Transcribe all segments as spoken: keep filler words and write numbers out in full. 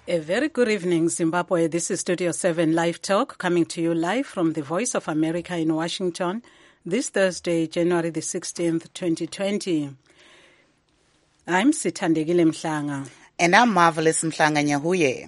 A very good evening, Zimbabwe. This is Studio seven Live Talk, coming to you live from the Voice of America in Washington, this Thursday, January the sixteenth, twenty twenty. I'm Sithandegile Mhlanga. And I'm Marvelous Mhlanga Nyahuye.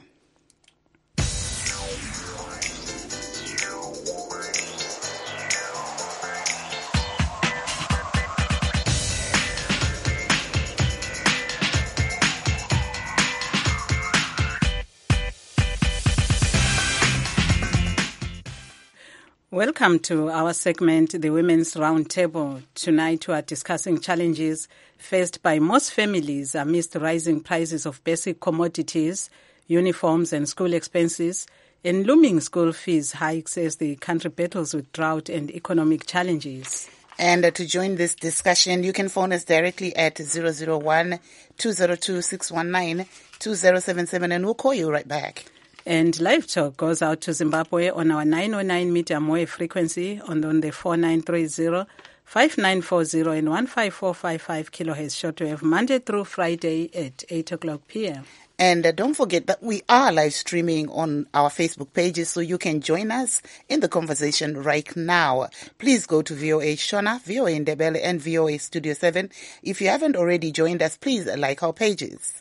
Welcome to our segment, the Women's Roundtable. Tonight we are discussing challenges faced by most families amidst rising prices of basic commodities, uniforms and school expenses, and looming school fees hikes as the country battles with drought and economic challenges. And uh, to join this discussion, you can phone us directly at zero zero one, two zero two, six one nine, two zero seven seven and we'll call you right back. And Live Talk goes out to Zimbabwe on our nine oh nine medium wave frequency on, on the four nine three zero, five nine four zero and one five four five five kilohertz shortwave, Monday through Friday at eight o'clock p.m. And uh, don't forget that we are live streaming on our Facebook pages, so you can join us in the conversation right now. Please go to V O A Shona, V O A Ndebele, and V O A Studio seven. If you haven't already joined us, please like our pages.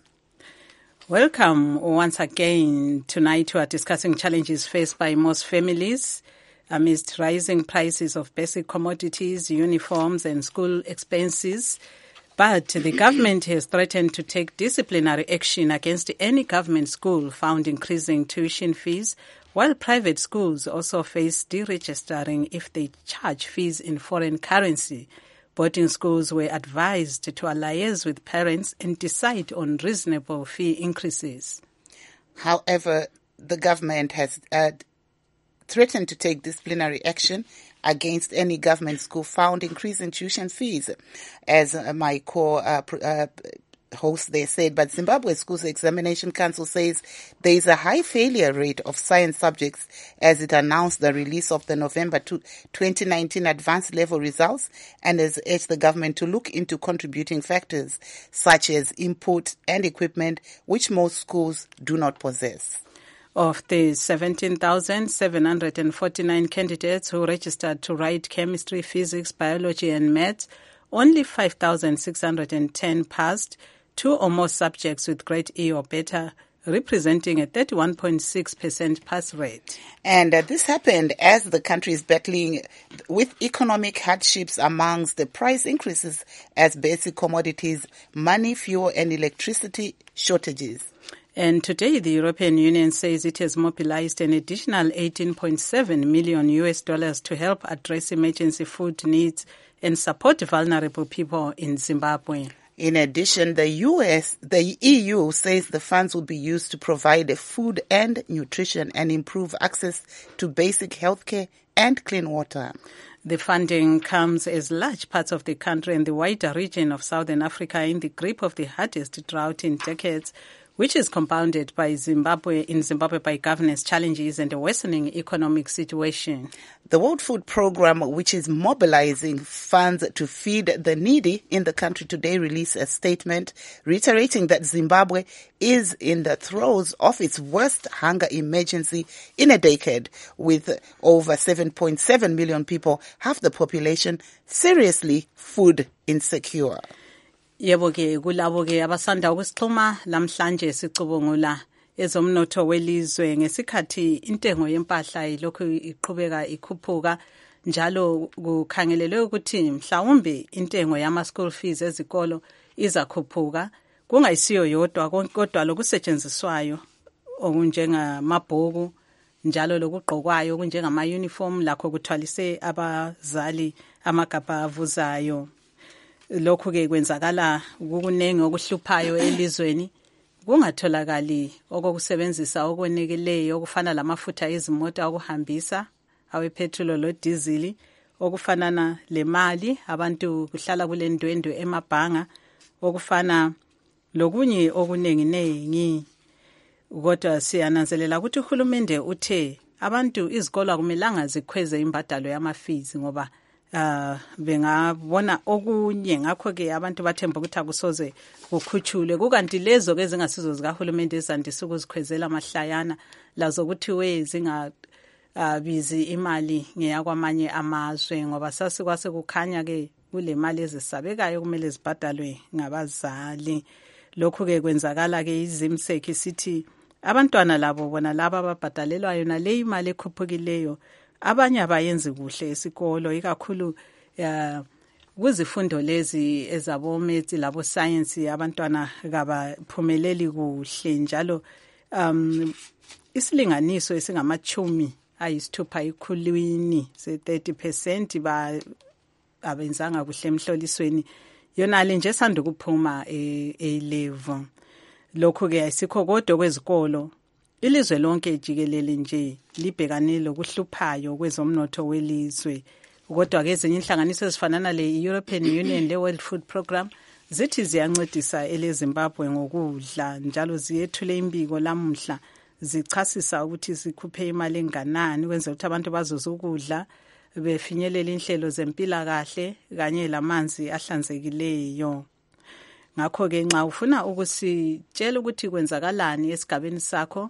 Welcome once again. Tonight we are discussing challenges faced by most families amidst rising prices of basic commodities, uniforms and school expenses. But the government has threatened to take disciplinary action against any government school found increasing tuition fees, while private schools also face deregistering if they charge fees in foreign currency. Boarding schools were advised to liaise with parents and decide on reasonable fee increases. However, the government has uh, threatened to take disciplinary action against any government school found increasing tuition fees, as uh, my core uh, uh, host there said. But Zimbabwe Schools Examination Council says there is a high failure rate of science subjects as it announced the release of the November twenty nineteen advanced level results, and has urged the government to look into contributing factors such as input and equipment, which most schools do not possess. Of the seventeen thousand seven hundred forty-nine candidates who registered to write chemistry, physics, biology and maths, only five thousand six hundred ten passed, two or more subjects with grade E or better, representing a thirty-one point six percent pass rate. And uh, this happened as the country is battling with economic hardships amongst the price increases as basic commodities, money, fuel and electricity shortages. And today the European Union says it has mobilized an additional eighteen point seven million U S dollars to help address emergency food needs and support vulnerable people in Zimbabwe. In addition, the U S, the E U says the funds will be used to provide food and nutrition and improve access to basic healthcare and clean water. The funding comes as large parts of the country and the wider region of Southern Africa are in the grip of the hardest drought in decades, which is compounded by Zimbabwe in Zimbabwe by governance challenges and a worsening economic situation. The World Food Programme, which is mobilizing funds to feed the needy in the country, today released a statement reiterating that Zimbabwe is in the throes of its worst hunger emergency in a decade, with over seven point seven million people, half the population, seriously food insecure. Yebo ke kulabo ke abasanda ukusixhuma lamhlanje sicubungula ezomnotho welizwe ngesikhathi intengo yempahla ilokhu iqhubeka ikhuphuka njalo kukhangelelwe ukuthi mhlawumbe intengo yama school fees ezikolo izakhuphuka kungayisiyo yodwa kodwa lokusetshenziswayo okunjengamabhuku njalo lokugqokwayo kunjengama uniform lakho kuthwalise abazali amagabha avuzayo. Lokhu ke kwenzakala kukunengi okuhluphayo elizweni kungatholakali okokusebenzisa okwenekeleyo okufana lamafutha ezimota okuhambisa awe petrol lo diesel okufanana lemali abantu kuhlala kule ndwendwe emabhanga okufana lokunye okunengi nengi. Kodwa siyananzelela ukuthi uhulumende uthe abantu izikolo akumelanga zikhweze imbadalo yama fees ngoba uh bengabona okunye. Ngakho-ke abantu bathemba ukuthi akusoze kukhutshulwe, kukanti lezo ke zingasizo zikahulumende ezandisa ukuzikhwezela amahlayana lazo kuthiwe zinga uh, bizi imali ngeyakwamanye amazwe, ngoba sasikwase kukhanya-ke kule mali ezisabekayo kumele zibhadalwe ngabazali. Lokhu-ke kwenzakala-ke izimseki sithi abantwana labo bona laba ababhadalelwa yona le imali ekhuphukileyo abanye abayenzi kuhle esikolo, ikakhulu uh, kuzifundo lezi ezabometsi labo science abantwana kabaphumeleli kuhle, njalo um isilinganiso esingamachumi ayisithupha ikhulwini se thirty percent ba abenzanga kuhle emhlolisweni yona le nje sanda ukuphuma e level. Lokho-ke ayisikho kodwa kwezikolo ilizwe lonke jikelele nje libhekane lokuhluphayo kwezomnotho welizwe. Kodwa ke ezinye inhlanganiso ezifanana le European Union le World Food Program zithi ziyancedisa ele Zimbabwe ngokudla, njalo ziyethule imbiko lamuhla zichasisa ukuthi zikhuphe imali enganani ukwenza ukuthi abantu bazuze ukudla, befinyelela inhlelo zempilakahle kanye lamanzi ahlanzekileyo. Ngakho-ke nxa ufuna ukusitshela ukuthi kwenzakalani esigabeni sakho,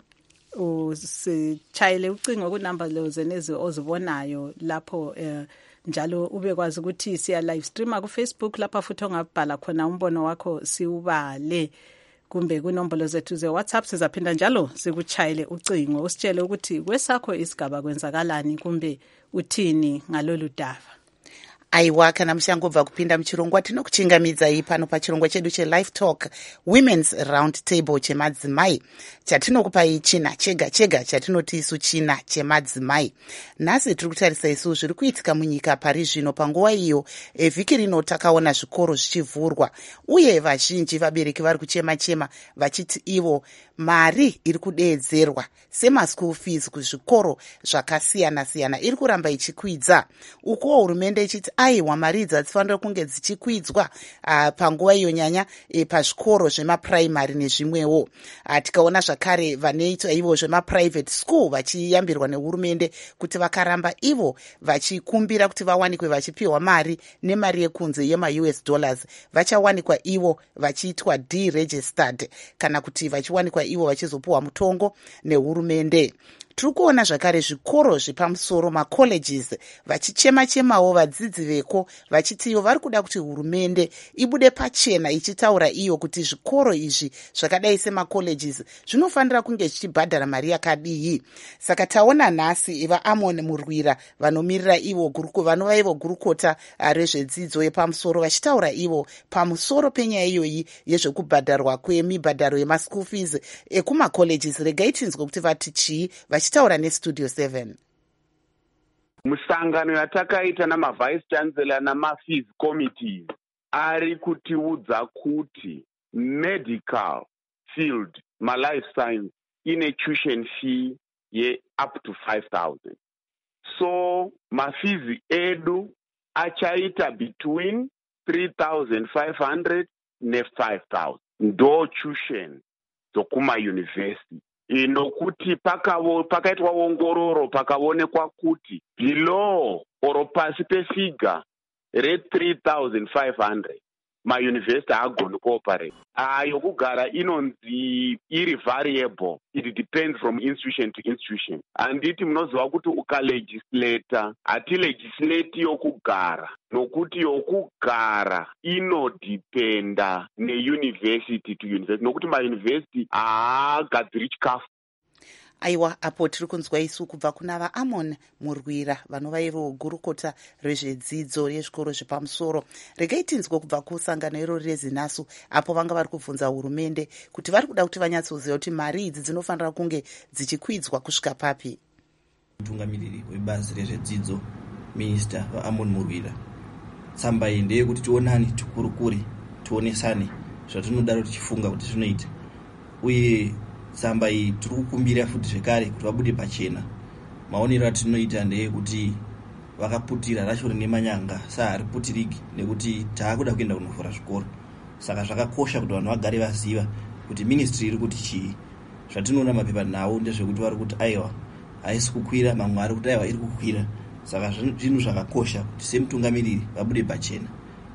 usitshayele ucingo kunamba lezo nezi ozibonayo lapho, uh, njalo ubekwazi ukuthi siya live streama ku Facebook lapha futhi ongabhala khona umbono wakho siubale, kumbe kunombolo zethu ze WhatsApp sizaphinda njalo sikuchayele ucingo usitshele ukuthi kwesakho isigaba kwenzakalani kumbe uthini ngalolu dava. Aiwa, kana mushangobva kupinda muchirongwa tinokuchingamidzai pano pachirongwa chedu chelive talk women's round table chemadzimai chatinokupai china chega chega chatinoti isu china chemadzimai. Nhasi tiri kutarisa isu zviri kuitika munyika pari zvino panguva iyo vhiki rino takaona zvikoro zvichivhurwa uye vazhinji vabereki vari kuchema chema vachiti ivo mari iri kudeedzerwa semaschool fees kuzvikoro zvakasiyana siyana iri kuramba ichikwidza, ukuwo hurumende ichiti aiwa mari idzi hadzifanira kunge dzichikwidzwa uh, panguva iyo nyanya e, pazvikoro zvemapuraimari nezvimwewo. Uh, tikaona zvakare vanoitwa ivo zvemaprivate school vachiyambirwa nehurumende kuti vakaramba ivo vachikumbira kuti vawanikwe vachipiwa mari nemari yekunze yema-U S dollars vachawanikwa ivo vachiitwa deregistered kana kuti vachiwanikwa ivo vachizopuwa mutongo nehurumende. Tiri kuona zvakare zvikoro zvepamusoro macolleges vachichema chemawo vadzidzi veko vachiti ivo vari kuda kuti hurumende ibude pachena ichitaura iyo kuti zvikoro izvi zvakadai semacolleges zvinofanira kunge zvichibhadhara mari yakadii. Saka taona nhasi iva Amon Murwira vanomirira ivo vanova ivo gurukota rezvedzidzo yepamusoro vachitaura ivo pamusoro penyaya iyoyi yezvekubhadharwa kwemibhadharo yemaschool fees ekumacolleges. Regai tinzwe kuti vati chii vachitaura nestudio seven. Musangano yatakaita namavice chancellor namafees committees ari kutiudza kuti medical field malife science ine tuition fee ye up to five thousand. So mafees edu achaita between three thousand five hundred ne five thousand ndo tuition dzokuma university. Inokuti pakawo pakaitwa ongororo pakaonekwa kuti below oro pasi pefiga re three thousand five hundred mauniversity agoni cooperate. Ayo kugara inonzi iri variable, it depends from institution to institution. Anditi munoziva kuti ukalegislata hati legislate yokugara nokuti yokugara inodependa neuniversity to university nokuti mauniversity haagadziri chikafu. Aiwa, apo tiri kunzwa isu kubva kuna vaAmon Murwira vanova ivo gurukota rezvedzidzo yezvikoro zvepamusoro. Regai tinzwe kubva kusangano irori reZinasu apo vanga vari kubvunza hurumende kuti vari kuda kuti vanyatsoziva kuti mari idzi dzinofanira kunge dzichikwidzwa kusvika papi. Mutungamiriri webazi rezvedzidzo minista vaAmon Murwira, tsamba iyi ndeyekuti tionani tikurukure tionesane zvatinodaro tichifunga kuti zvinoita, uye tsamba iyi tiri kukumbira futi zvekare kuti vabude pachena. Maonero atinoita ndeyekuti vakaputira racho rine manyanga saariputiriki nekuti taakuda kuenda kunovhura zvikoro. Saka zvakakosha kuti vanhu vagare vaziva kuti ministry iri kuti chii. Zvatinoona mapepa nawo ndezvekuti vari kuti aiwa haisi kukwira, mamwe ari kuti aiwa iri kukwira. saka zvinhu zvakakosha kuti semutungamiriri vabude pachena.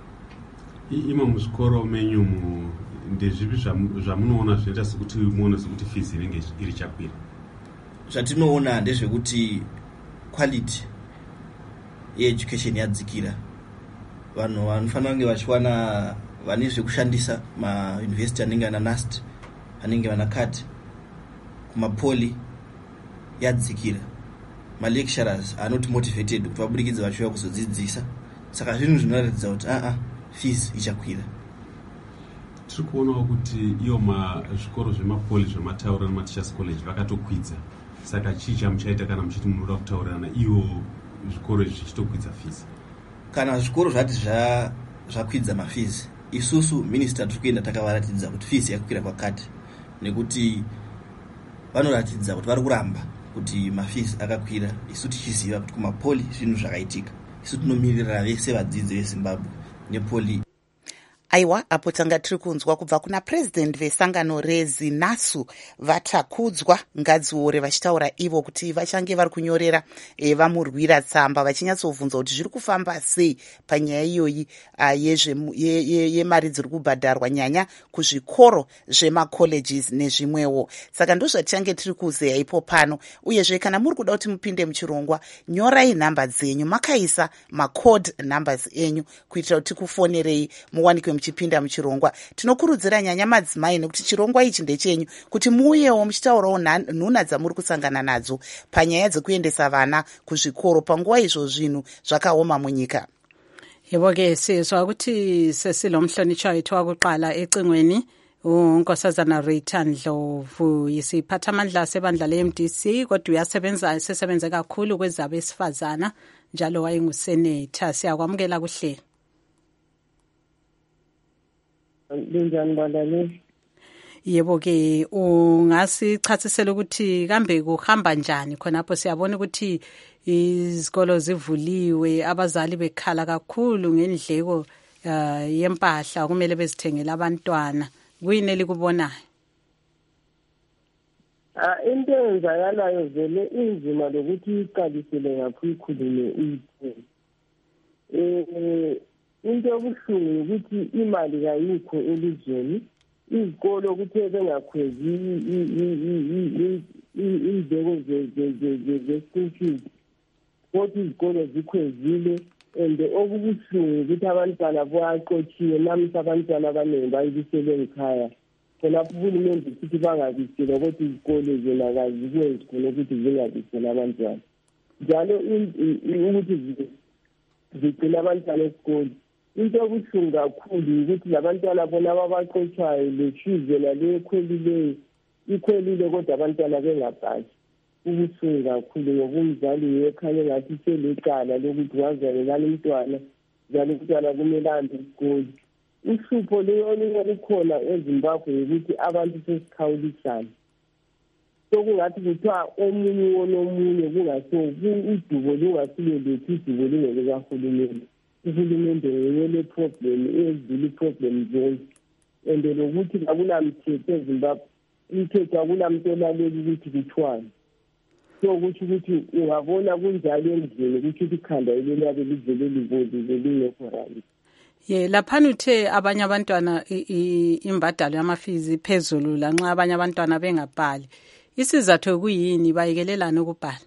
Ima muzvikoro menyu ndezvipi zvamunoona zvinoita sekuti muone sekuti fees inenge iri chakwira? Zvatinoona ndezvekuti quality yeeducation yadzikira. Vanhu vanofanira kunge vachiwana vane zvekushandisa mauniversity anenge ana NUST anenge vana CAT kumapoli yadzikira. Malecturers are not motivated kuti vabudikidze vachiuya kuzodzidzisa, saka zvinhu zvinoratidza kuti aa fees ichakwira. Tiri kuonawo kuti iyo mazvikoro zvemapoli zvemataura nemateachers college vakatokwidza, saka chii chamuchaita kana muchiti munoda kutaurirana iwo zvikoro izvi zvichitokwidza fees? Kana zvikoro zvati zvakwidza mafees, isusu minister tiri kuenda takavaratidza kuti fees yakwira kwakati, nekuti vanoratidza kuti vari kuramba kuti mafees akakwira, isu tichiziva kuti kumapoli zvinhu zvakaitika. Isu tinomirira vese vadzidzi veZimbabwe nepoli. Aiwa, apo tanga tiri kunzwa kubva kuna president vesangano reZinasu Vatakudzwa Ngadziore vachitaura ivo kuti vachange vari kunyorera e, vamurwira tsamba vachinyatsobvunza kuti zviri kufamba sei panyaya iyoyi yemari ye, ye, ye dziri kubhadharwa nyanya kuzvikoro zvemacolleges nezvimwewo. Saka ndozvatichange tiri kuzeya ipo pano. Uyezve kana muri kuda kuti mupinde muchirongwa, nyorai nhamba dzenyu makaisa macode numbers enyu kuitira kuti tikufonerei muwanikwe muchipinda muchirongwa. Tinokurudzira nyanya madzimai nekuti chirongwa ichi ndechenyu kuti muuyewo muchitaurawo nhuna dzamuri kusangana nadzo panyaya dzekuendesa vana kuzvikoro panguva izvo zvinhu zvakaoma munyika. Yebo-ke sizwa ukuthi sesilomhlonishwa wethu wakuqala ecingweni uNkosazana Rita Ndlovu, yisiphathamandla sebandla le-M D C, kodwa uyasebenza sesebenze kakhulu kwezabesifazana njalo wayengusenator. Siyakwamukela kuhlelo. Linjani bandane? Yebo-ke ungasichasisela ukuthi kambe kuhamba njani khonapho? Siyabona ukuthi izikolo zivuliwe, abazali bekhala kakhulu ngendleko uh, yempahla kumele bezithengele abantwana. Kuyini elikubonayo? Ah, into eyenzakalayo vele inzima lokuthi iqalisele ngapho ikhulume uyithe. Eh into yobuhlungu ukuthi imali kayikho elizweni, izikolo kuthe bengakhwezi izindleko ze-school fees, kodwa izikolo zikhwezile, and okubuhlungu ukuthi abantwana bayaqotshiwe. Namuhla abantwana abaningi bayibisele ngikhaya, khonapho uhulumende futhi bangabisele kodwa izikolo zona kazikwenzi khona ukuthi zingabisele abantwana, njalo ukuthi zigcina abantwana esikolo. Into yobuhlungu kakhulu ukuthi labantwana bona babaqotshwayo leshize nale ekhwelileyo ikhwelile kodwa abantwana bengapasi. Ubuhlungu kakhulu ngoba umzali yekhanye ngathi selecala lokuthi wazalelana umntwana, njalo umntwana kumele ahambe esikolo. Uhlupho leyo likhona eZimbabwe ukuthi abantu sesikhawulisana, sokungathi kuthiwa omunye wonomunye kungaso udubo lungasile lethu, idubo lingelekahulumende. Uhulumende ngeyele problem ezile problem zonke, and lokuthi akunamthetho eZimbabwe, umthetho akunamuntu olalela ukuthi kuthiwani. So kusho ukuthi ungabona kunjalo endlini ukuthi ikhanda eliyabe livele livozile lingekho right. Ye laphana uthe abanye abantwana imbadalo yamafizi phezulu lanxa abanye abantwana bengabhali. Isizathu kuyini bayekelelana ukubhala?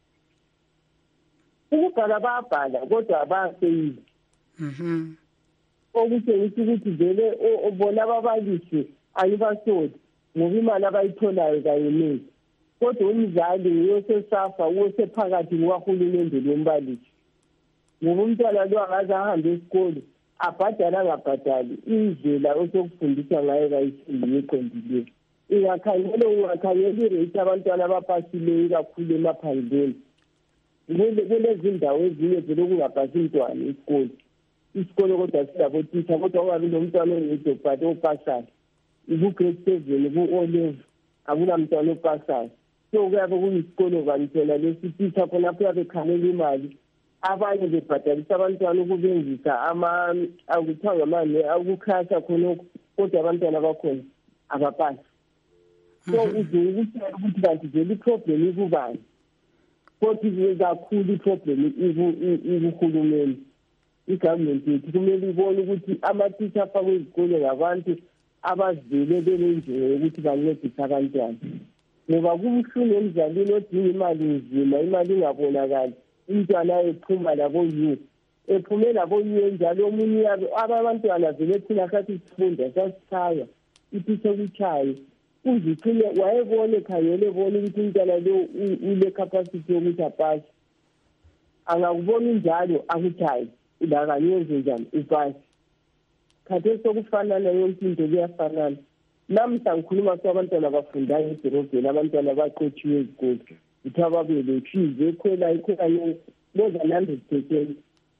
Ukubhala bayabhala kodwa abaseyizi. Mhm. Okutshengisa ukuthi vele bona ababalisi ayibasodi ngoba imali abayitholayo kayinezi, kodwa umzali uyosesafa uyosephakathi kwahulumende lombalisi. Ngoba umntwana lo angaze ahambe esikolo abhadala angabhadali, indlela osokufundisa ngayo kayisiyo eqondileyo. Ingakhangela ungakhangela irate abantwana abapasileyo kakhulu emaphandleni. Kulezindawo ezinye vele okungapasi umntwana esikolo. Isikolo kodwa silabotitsha, kodwa ungabi nomntwana oyedwa but opasayo. Iku-grade seven, ku-O level, akulamntwana opasayo. So kuyabe kuyisikolo kanjena lesititsha khonapho uyabe ekhalela imali. Abanye bebhadalisa abantwana ukubenzisa akuthiwa ngamane akukhasha khonokho, kodwa abantwana bakhona abapasi. So uze ukutshela ukuthi kanti vele iproblem ikubani. futhi kakhulu iproblem ikuhulumeni igovernment yethu kumele ibone ukuthi amathisha afakwe izikole ngabantu abazivele benenjongo yokuthi bancedise abantwana ngoba kubuhlungu emzalini odinga imali nzima imali ingabonakali umntwana ephuma labo-u ephume labo-u njalo omunye abantwana vele thina sathi sifunda sasichaya ithisha kuchaye uzicine wayebone khangele bone ukuthi umntwana lo ule capacity yokuthi apase angakubona njalo akuchaye udakanyenze njani upase khathesi sokufanana yonke into kuyafanana namhla ngikhuluma kwabantwana abafundayo edorobheni abantwana abaqotshiwe ezikole ukuthi ababele fize ekhwela ikhwela more than hundred percent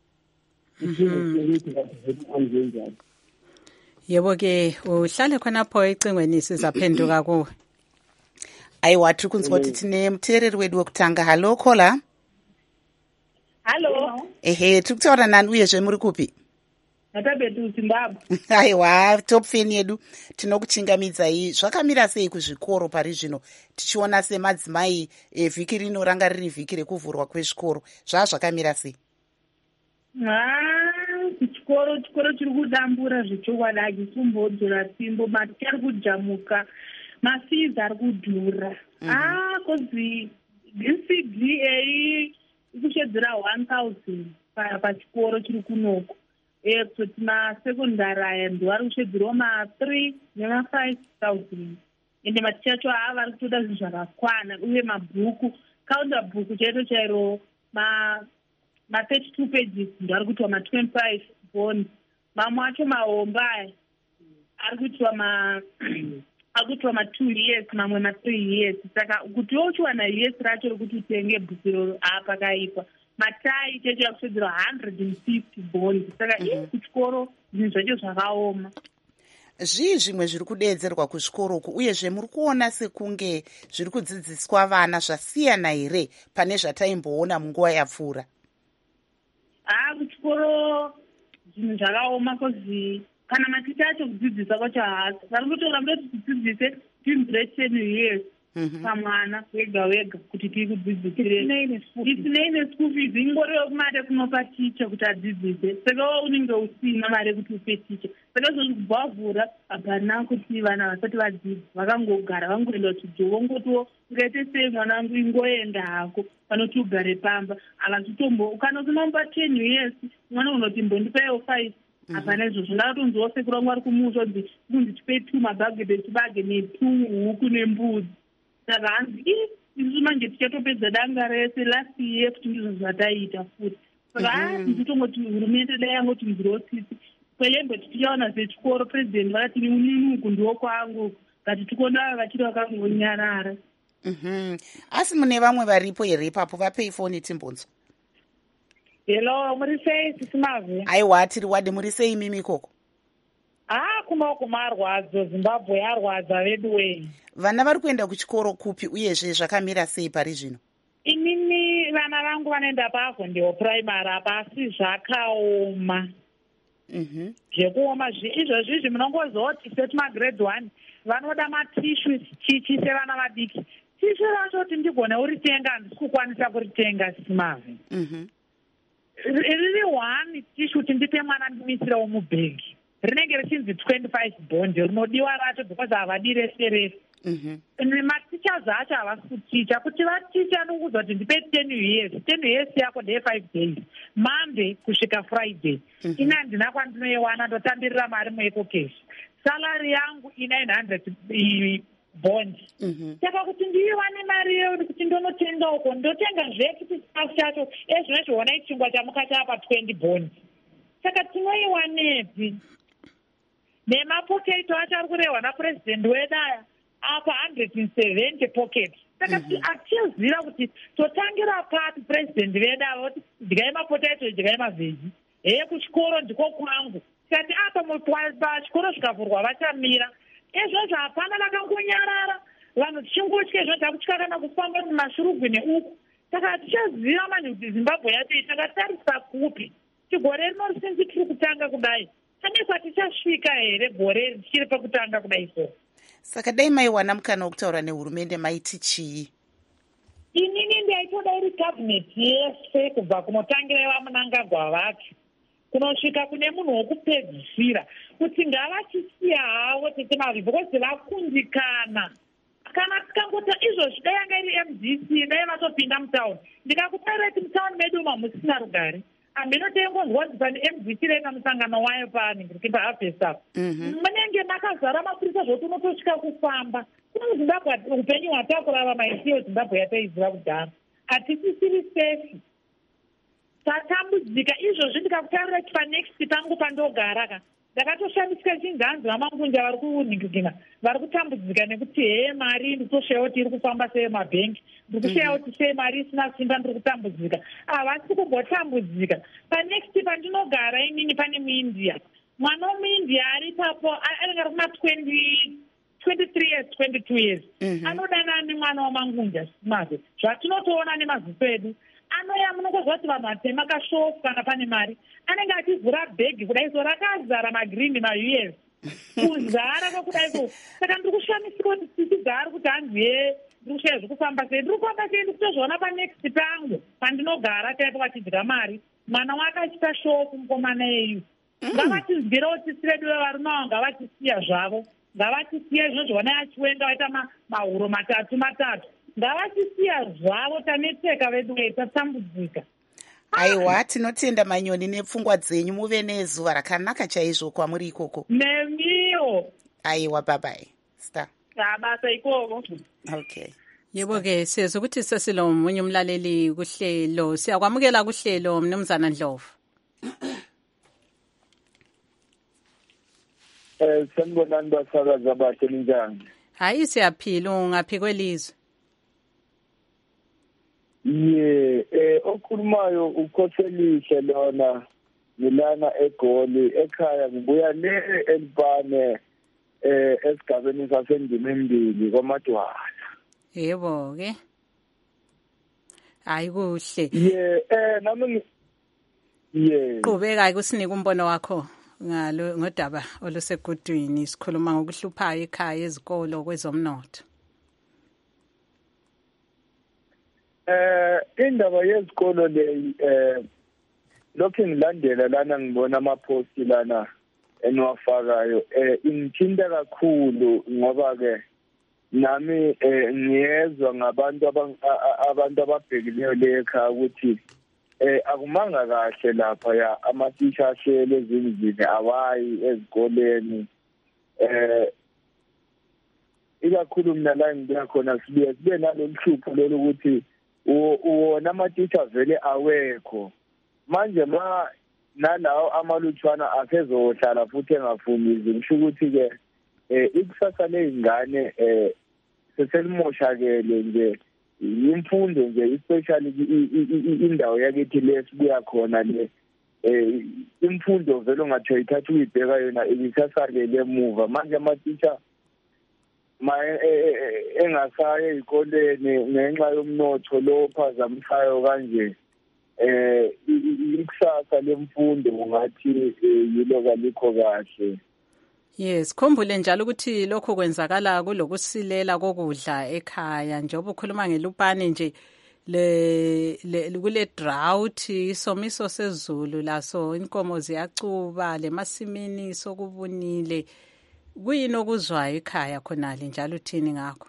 njalo. Yebo ke uhlale khonapho ecingweni sizaphenduka kuwe. Ayiwa tiri kunzwa kuti tine muteereri wedu wekutanga. Halo Khola. Halo. Ehe, tiri kutaura nani uyezve muri kupi? Natabetu Zimbabwe. Aiwa, top fan yedu tinokuchingamidzai. Zvakamira sei kuzvikoro pari zvino tichiona semadzimai e, vhiki rino ranga riri vhiki rekuvhurwa kwezvikoro zvaa zvakamira sei? Ah, chikoro chikoro chiri kudambura zvichokwadi achisumbodzora tsimbo mati ari kujamuka mafees ari kudhura. Ah, kozi D C D A ikushedzera one thousand pachikoro chiri kunoko. Eh, kuti masekondari aya ndo ari kushedzerwa ma-three nema-five thousand ende maticha acho ava ari kutoda zvinhu zvakakwana uye mabhuku kaunda bhuku chaito chairo ma-thirty-two pages ndo ari kuitwa ma-twenty-five bond mamwe acho mahomba aya ari kuitwa ma ari kuitwa ma-two years mamwe ma-three years saka kuti wochiwana yes racho rekuti utenge bhuku iroro apakaipa matai checho yakushedzera one hundred fifty bond saka ii kuchikoro zvinhu zvacho zvakaoma. Zvii zvimwe zviri kudeedzerwa kuzvikoro uku uyezve muri kuona sekunge zviri kudzidziswa vana zvasiyana here pane zvataimboona munguva yapfuura? Ah, kuchikoro zvinhu zvakaoma kozi kana maticha acho kudzidzisa kwacho haasi vari kutora kuti tidzidzise duration years pamwana wega wega kuti tiri kudzidzisire isinei neschool fees ingoriwo mari kunopa ticha kuti adzidzise saka unenge usina mari yekuti upe ticha saka zvozvi kubvavhura hapana kuti vana vasati vadzidza vakangogara vangoenda kuchidzo vongotiwo ungaite sei mwana wangu ingoenda hako panoti ugare pamba akatitombo kana unomupa ten years mwana unoti mbondipaiwo five hapana izvozvo ndakatonziwo sekuru wangu ari kumusha kuti kunzi tipei two mabhagede chibage netwo huku nembudzi saka hanzi i isu manje tichatopedza danga rese last year kuti ndizvo zvataita futi saka ha ndichitongoti hurumende dai yangoti nziriwo tsitsi kweyemboti tichaona sechikoro president vakati niunuku ndiwo kwangu ngati tikona vachiri vakangonyarara. Asi mune vamwe varipo here ipapo vapei foni timbonzwa. Hello, muri sei sisi Mavhe? Aiwa, tiri wade muri sei mimi ikoko? Ah, kunoko marwadzo Zimbabwe yarwadza vedu wei. Vana vari kuenda kuchikoro kupi uyezve zvakamira sei pari zvino? Inini vana vangu vanoenda pavho ndiwo primary apa asi zvakaoma. Mhm. Zvekuoma izvozvi izvi munongozoti seti magrade one vanoda matishu chichi sevana vadiki. Tishu rachoti ndigone uritenga handisi kukwanisa kuritenga sisi Mavhe. Mhm. Riri one tishu kuti ndipe mwana ndimisirawo mubhegi. Rinenge richinzi twenty-five bond rinodiwa racho because havadi rese rese. Matichers acho havasi kuticha kuti vaticha anokuudza kuti ndipe ten years ten years yako ndeye five days Monday kusvika Friday. Ina handina kwandinoiwana ndotambirira mari mueco cash salary yangu inine hundred bond saka kuti ndiiwane mari yeyo kuti ndonotenga uko ndotenga zvekuti chikafu chacho ezvinozviona ichingwa chamukachapa twenty bond saka tinoiwanepi nemapoketo acho ari kurehwa napurezidendi wedu aya apa one hundred seventy pocket saka atiziva kuti totangira pati purezidendi vedu ava kuti dyai mapotato dyai mavheji heye kuchikoro ndiko kwangu tikati apa pachikoro zvikavhurwa vachamira ezvozvo hapana vakangonyarara vanhu tichingotya izvo takutya kana kufamba mumashurugu neuku saka hatichaziva mani kuti Zimbabwe yacho takatarisa kupi chigore rino risinzi tiri kutanga kudai kanekwa tichasvika here gore richiri pakutanga kudai so saka dai maiwana mukana wokutaura nehurumende maiti chii? Inini hurumende yaitoda iri kabineti yese kubva kunotangira vamunangagwa vacho kunosvika kune munhu wokupedzisira kuti ngavachisiya havo tete mavhi because vakundikana. Kana tikangota izvozvi dai yanga iri M D C dai vatopinda mutauni ndikakutaurati mutauni medu uma musina rugare ambinotengonzwa kuti pane M D C rena musangano wayo paningiriki pahavhesa munenge makazara mapurisa zvoti unotosvika kufamba kuno Zimbabwe upenyu hwatakurarama isiyo Zimbabwe yataiziva kudhara hatisisiri safe tatambudzika izvozvi ndikakutaurira kuti panext pangu pandogara ka ndakatoshandisika chinzanzi vamangunja vari kuningirikina vari kutambudzika nekuti hee mari ndikutoshayiwa kuti iri kufamba semabhengi ndiri kushayiwa kuti sei mari isina simba ndiri kutambudzika havasi kumbotambudzika panext pandinogara inini pane muindia mwana womuindia ari ipapo anenge ari kuma twenty-three years twenty-two years anodanana nemwana wamangunja mazve zvatinotoona nemaziso edu anoya munokozva kuti vanhu atema kashofu kana pane mari anenge achivhura bhegi kudaiso rakazara magrini ma-U S kuzara kwakudaiso saka ndiri kushamisika kuti tichigara kuti hanzi ye ndiri kushaya zvekufamba sei ndiri kufamba sei ndiri kutozviona panext pangu pandinogara chaipo vachidya mari mwana wake achita shofu mukomana yeyu ngavatizwira kuti siredu vevarume avo ngavatisiya zvavo ngavatisiya izvozvo vanai achiwenga vaita mahuro matatu matatu ngavatisiya zvavo tanetseka vedu wei tatambudzika. Aiwa, tinotenda Manyoni nepfungwa dzenyu, muve nezuva rakanaka chaizvo kwamuri ikoko. Nemiwo. Aiwa, bye-bye. Star. Basa ikoko. Okay. Yebo ke siyezwa ukuthi sesilo umunye umlaleli kuhlelo. Siyakwamukela kuhlelo Mnumzana Ndlovu. Eh sanibonani basakazi abahle njani? Hayi siyaphila ungaphi kwelizwe? Ye eh okhulumayo ukhoselihle lona ngilana eGoli ekhaya ngibuya le elibane eh esigabeni sasendimembili kwaMadwala. Yebo ke. Hayi kuhle. Ye eh nami ye qhubeka kusinika umbono wakho ngalo ngodaba olusegudwini sikhuluma ngokuhluphayo ekhaya ezikolo kwezomnotho. Eh indaba yezikolo le eh lokho ngilandela lana ngibona ama-post lana eniwafakayo eh ingithinta kakhulu ngoba ke nami eh ngiyezwa ngabantu abantu ababhekileyo lekha ukuthi eh akumanga kahle lapha ya amathisha ahlele ezindlini abayi ezikoleni eh ikakhulu mina la ngibuya khona sibuye sibe nalolu hlupho lolu ukuthi uwona amathisha vele awekho manje ma nalawo amalutshwana asezohlala futhi engafumizi ngisho ukuthi ke eh ikusasa lezingane eh seselimoshakele nje imfundo nje especially indawo yakithi lesibuya khona le eh imfundo vele ungathe ithatha uyibheka yona ibisasakele emuva manje amathisha ma engasaye ezikoleni ngenxa yomnotho lo phazamisayo kanje eh ikusasa lemfundo ungathi yilo kalikho kahle. Yes, khumbule njalo ukuthi lokho kwenzakala kulokusilela kokudla ekhaya njengoba ukhuluma ngelupane nje le kule drought isomiso sezulu laso inkomo ziyacuba lemasimini sokubunile kuyini okuzwayo ekhaya khonale njalo uthini ngakho?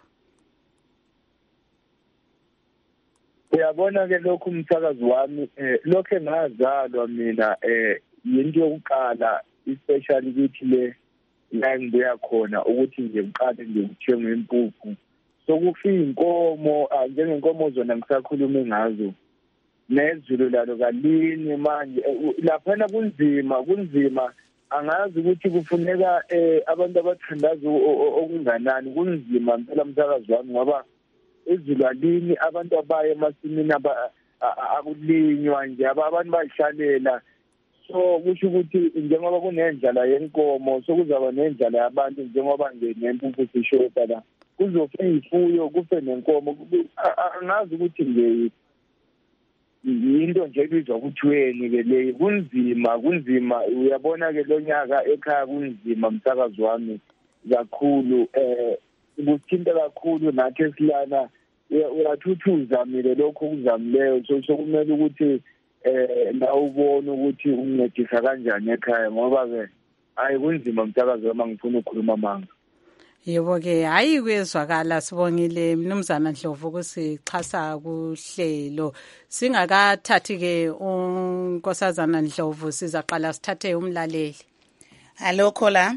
Uyabona ke lokhu umsakazi wami eh lokho engazalwa mina eh into yokuqala especially ukuthi le la ngibuya khona ukuthi nje ngiqale nje ngithenga impuphu sokufika inkomo njengenkomo zona ngisakhuluma ngazo nezulu lalo kalini manje lapha kunzima kunzima angazi ukuthi kufuneka abantu abathandaza okunganani kunzima impela umsakazi wami ngoba izulu alini abantu abaye emasimini akulinywa nje abantu bayihlalela so kusho ukuthi njengoba kunendlela yenkomo sokuzaba nendlela yabantu njengoba nje nempuphu sishoda la kuzofika ifuyo kufe nenkomo angazi ukuthi nje into nje ebizwa ukuthiweni ke le kunzima kunzima uyabona ke lonyaka ekhaya kunzima umsakazi wami kakhulu eh ukuthinta kakhulu nathi esilana uyathuthuza mile lokho kuzamileyo so sokumele ukuthi eh la ubone ukuthi uncedisa kanjani ekhaya ngoba ke hayi kunzima mtakazi uma ngifuna ukukhuluma manga. Yebo ke hayi kwezwakala sibongile mnumzana Ndlovu kusixhasa kuhlelo singakathathi ke unkosazana Ndlovu sizaqala sithathe umlaleli. Hello caller.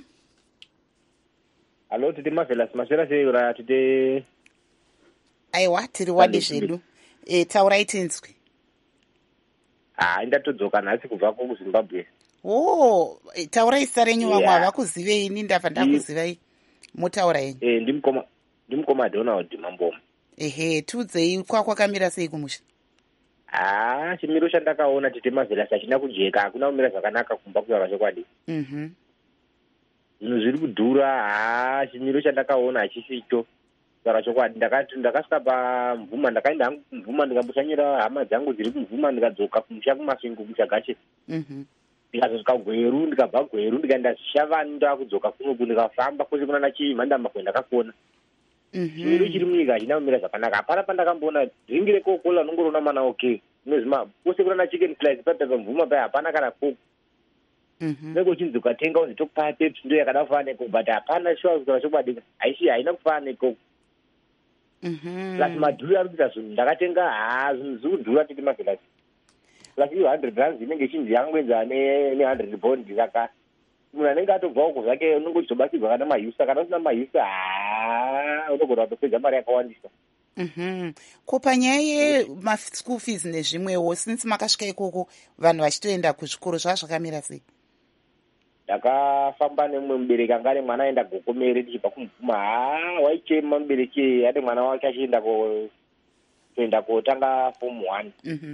Hello titi Mavela simashela seyura titi. Aiwa tiri wadi zvedu. Eh taurai tinzwi. Ah ndatodzoka nhasi kubva ku Zimbabwe. Oh taurai sarenyu vamwe havakuzivei ini ndabva ndakuzivai. Mutaurai. Eh ndimukoma ndimukoma Donald Mamboma. Ehe tudzei kwakwa kamira sei kumusha. Ah chimiro chandakaona titi Mavela sachina kujeka hakuna kumira zvakanaka kumba kuya chokwadi. Mhm. Zvinhu zviri kudhura ah chimiro chandakaona hachisicho. Saka chokwadi ndakati ndakasvika paMvuma ndakaenda hangu kuMvuma ndikamboshanyira hama dzangu dziri kuMvuma ndikadzoka kumusha kumasingo kuchagache. Mhm. Ndikazosvika Gweru ndikabva Gweru ndikaenda Shavani ndakudzoka kunoku ndikafamba kwese kuna nachimhanda makwe ndakakona. Mhm. Chimiro chiri munyika hachina kumira zvakanaka. Hapana pandakamboona dringi rekokola nongorona mana okay. Unozima kwese kuna na chicken slice papa paMvuma paya hapana kana koko. Mhm. Nego chinzi ukatenga uzi tokupa Pepsi ndo yakada kufana neko but hapana sure kuti chokwadi aishi haina kufana neko. Mhm. Plus madhuri ari kuita zvinhu ndakatenga haa zvinhu zviri kudhura titi Mavela. Plus iyo hundred rands inenge chinzi yangoenza ne ne hundred bond saka munhu anenge atobvawo ko zvake unenge uchizobatsirwa kana mahusa kana usina mahusa haa unogona kutopedza mari yakawandisa. Mhm. Ko panyaya yemaschool fees nezvimwewo since makasvika ikoko vanhu vachitoenda kuzvikoro zvazvakamira sei? Ndakafamba nemumwe mubereki anga ane mwana aenda gokomere tichibva kuMvuma haa waichema mubereki ane mwana wake achienda ko kuenda kotanga form one. Mhm.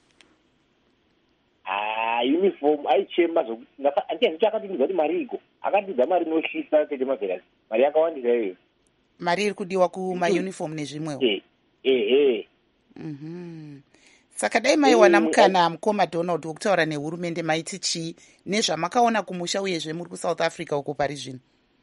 Ah uniform aichema zvokuti handiyazviti akatindidza kuti mari iko akatidza mari inoshisa tete Mavela mari yakawandisa iyoyo. Mari iri kudiwa kumauniform nezvimwewo. Eh eh. Mhm. Saka dai maiwana mukana mukoma Donald wokutaura nehurumende maiti chii nezvamakaona kumusha uyezve muri kuSouth Africa uko pari zvino?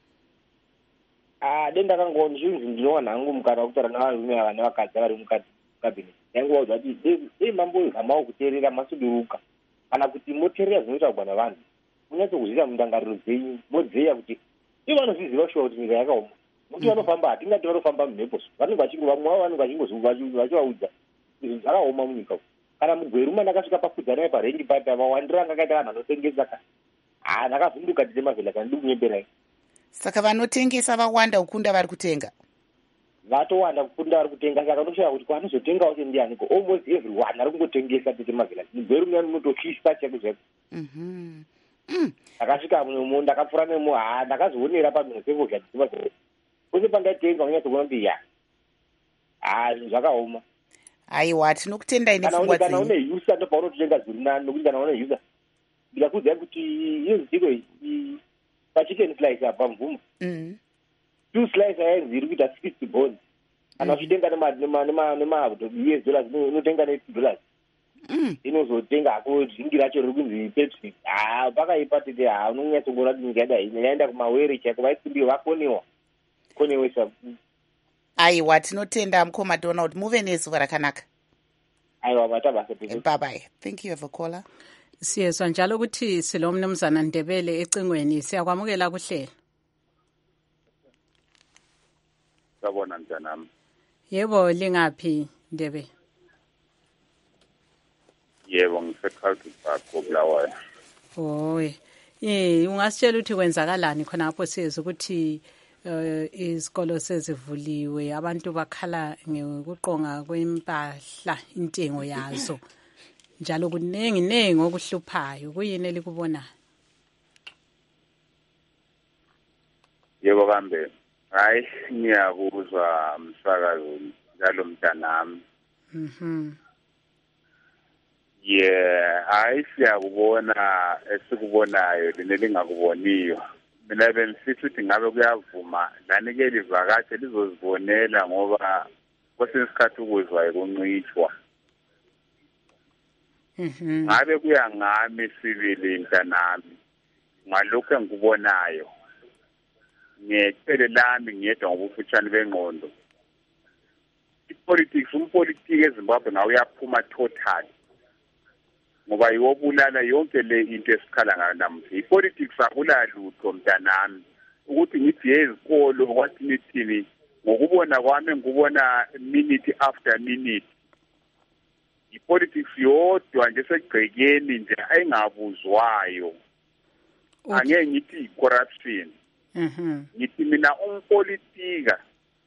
Ah denda kangoona zvinhu ndinowana hangu mukana wokutaura navarume ava nevakadzi vari mukabineti. Yangoudza kuti dei mambohamawo kuteerera masuduruka kana kuti moteerera zvinotaurwa navanhu munyatsokuziva mundangariro dzenyu modzeya kuti ivo vanozviziva shuwa kuti nyika yakaoma. Nokuti vanofamba hatingati vanofamba mumhepo vanenge vachingo vamwe vavo vanenge vachivaudza izvi zvakaoma munyika kana muGweru mandakasvika pakudza naye parengi pata vawandira anga kaita vanhu vanotengesa ka haa ndakavhunduka tite Mavela kana ndiri kunyemberai. Saka vanotengesa vawanda kukunda vari kutenga? Vatowanda kukunda vari kutenga saka unosvika kuti kwanozotengawo sendianiko almost everyone ari kungotengesa tite Mavela. muGweru muyani munotoshisa cheko zveko. Mhm. Ndakasvika muno ndakapfuura nemo haa ndakazionera pamhepo zva tite Mavela. Kwese pandatenga unyatsogona kuti ya haa zvinhu zvakaoma. Aiwa tinokutendai nepfungwa dzenyu. Kana une user ndo paunotenga zviri nani nokuti kana une user ndikakuudza kuti iyo dziko iyi pachicken slice apa Mvuma. Mhm. Two slice yainzi iri kuita sixty bond. Kana uchitenga nema nema nema nema U S dollars unotenga ne dollars. Mhm. Inozotenga hako dzingi racho riri kunzi Pepsi. Ah pakaipa tete haa unonyatsogona kuti nyika yadai inaenda kumawere chako vaisimbiro vakoniwa. Konewesa. Aiwa tinotenda mukoma Donald muve nezuva rakanaka. Aiwa matabasa tete. Bye bye. Thank you for caller. Siyezwa njalo ukuthi silo mnumzana Ndebele ecingweni siyakwamukela kuhlelo. Sabona mntanami. Yebo lingaphi Ndebele? Yebo ngiseCarlton Park koBulawayo. Oy. Eh ungasitshela ukuthi kwenzakalani khona lapho siyezwa ukuthi uh, izikolo sezivuliwe abantu bakhala ngekuqonga kwempahla intengo yazo njalo kuningi ningi okuhluphayo kuyini elikubona? Yebo kambe hayi ngiyakuzwa umsakazo njalo mntanami. Mhm. Yeah hayi siyakubona esikubonayo lena lingakuboniyo. Mina benisithi ukuthi ngabe kuyavuma lani ke livakashe lizozibonela ngoba kwesinye isikhathi ukuzwa ekuncishwa. Mhm. Ngabe kuya ngami sibili mntanami ngalokho engikubonayo. Ngecele lami ngiyedwa ngobufutshane bengqondo. politics umpolitiki eZimbabwe ngawe uyaphuma total ngoba yobulala yonke le into esikhala ngayo namuhla ipolitics akula lutho mntanami ukuthi ngithi ezikolo kwathi nithini ngokubona kwami ngubona minute after minute ipolitics yodwa nje segcekeni nje ayingabuzwayo angeke ngithi corruption mhm ngithi mina umpolitika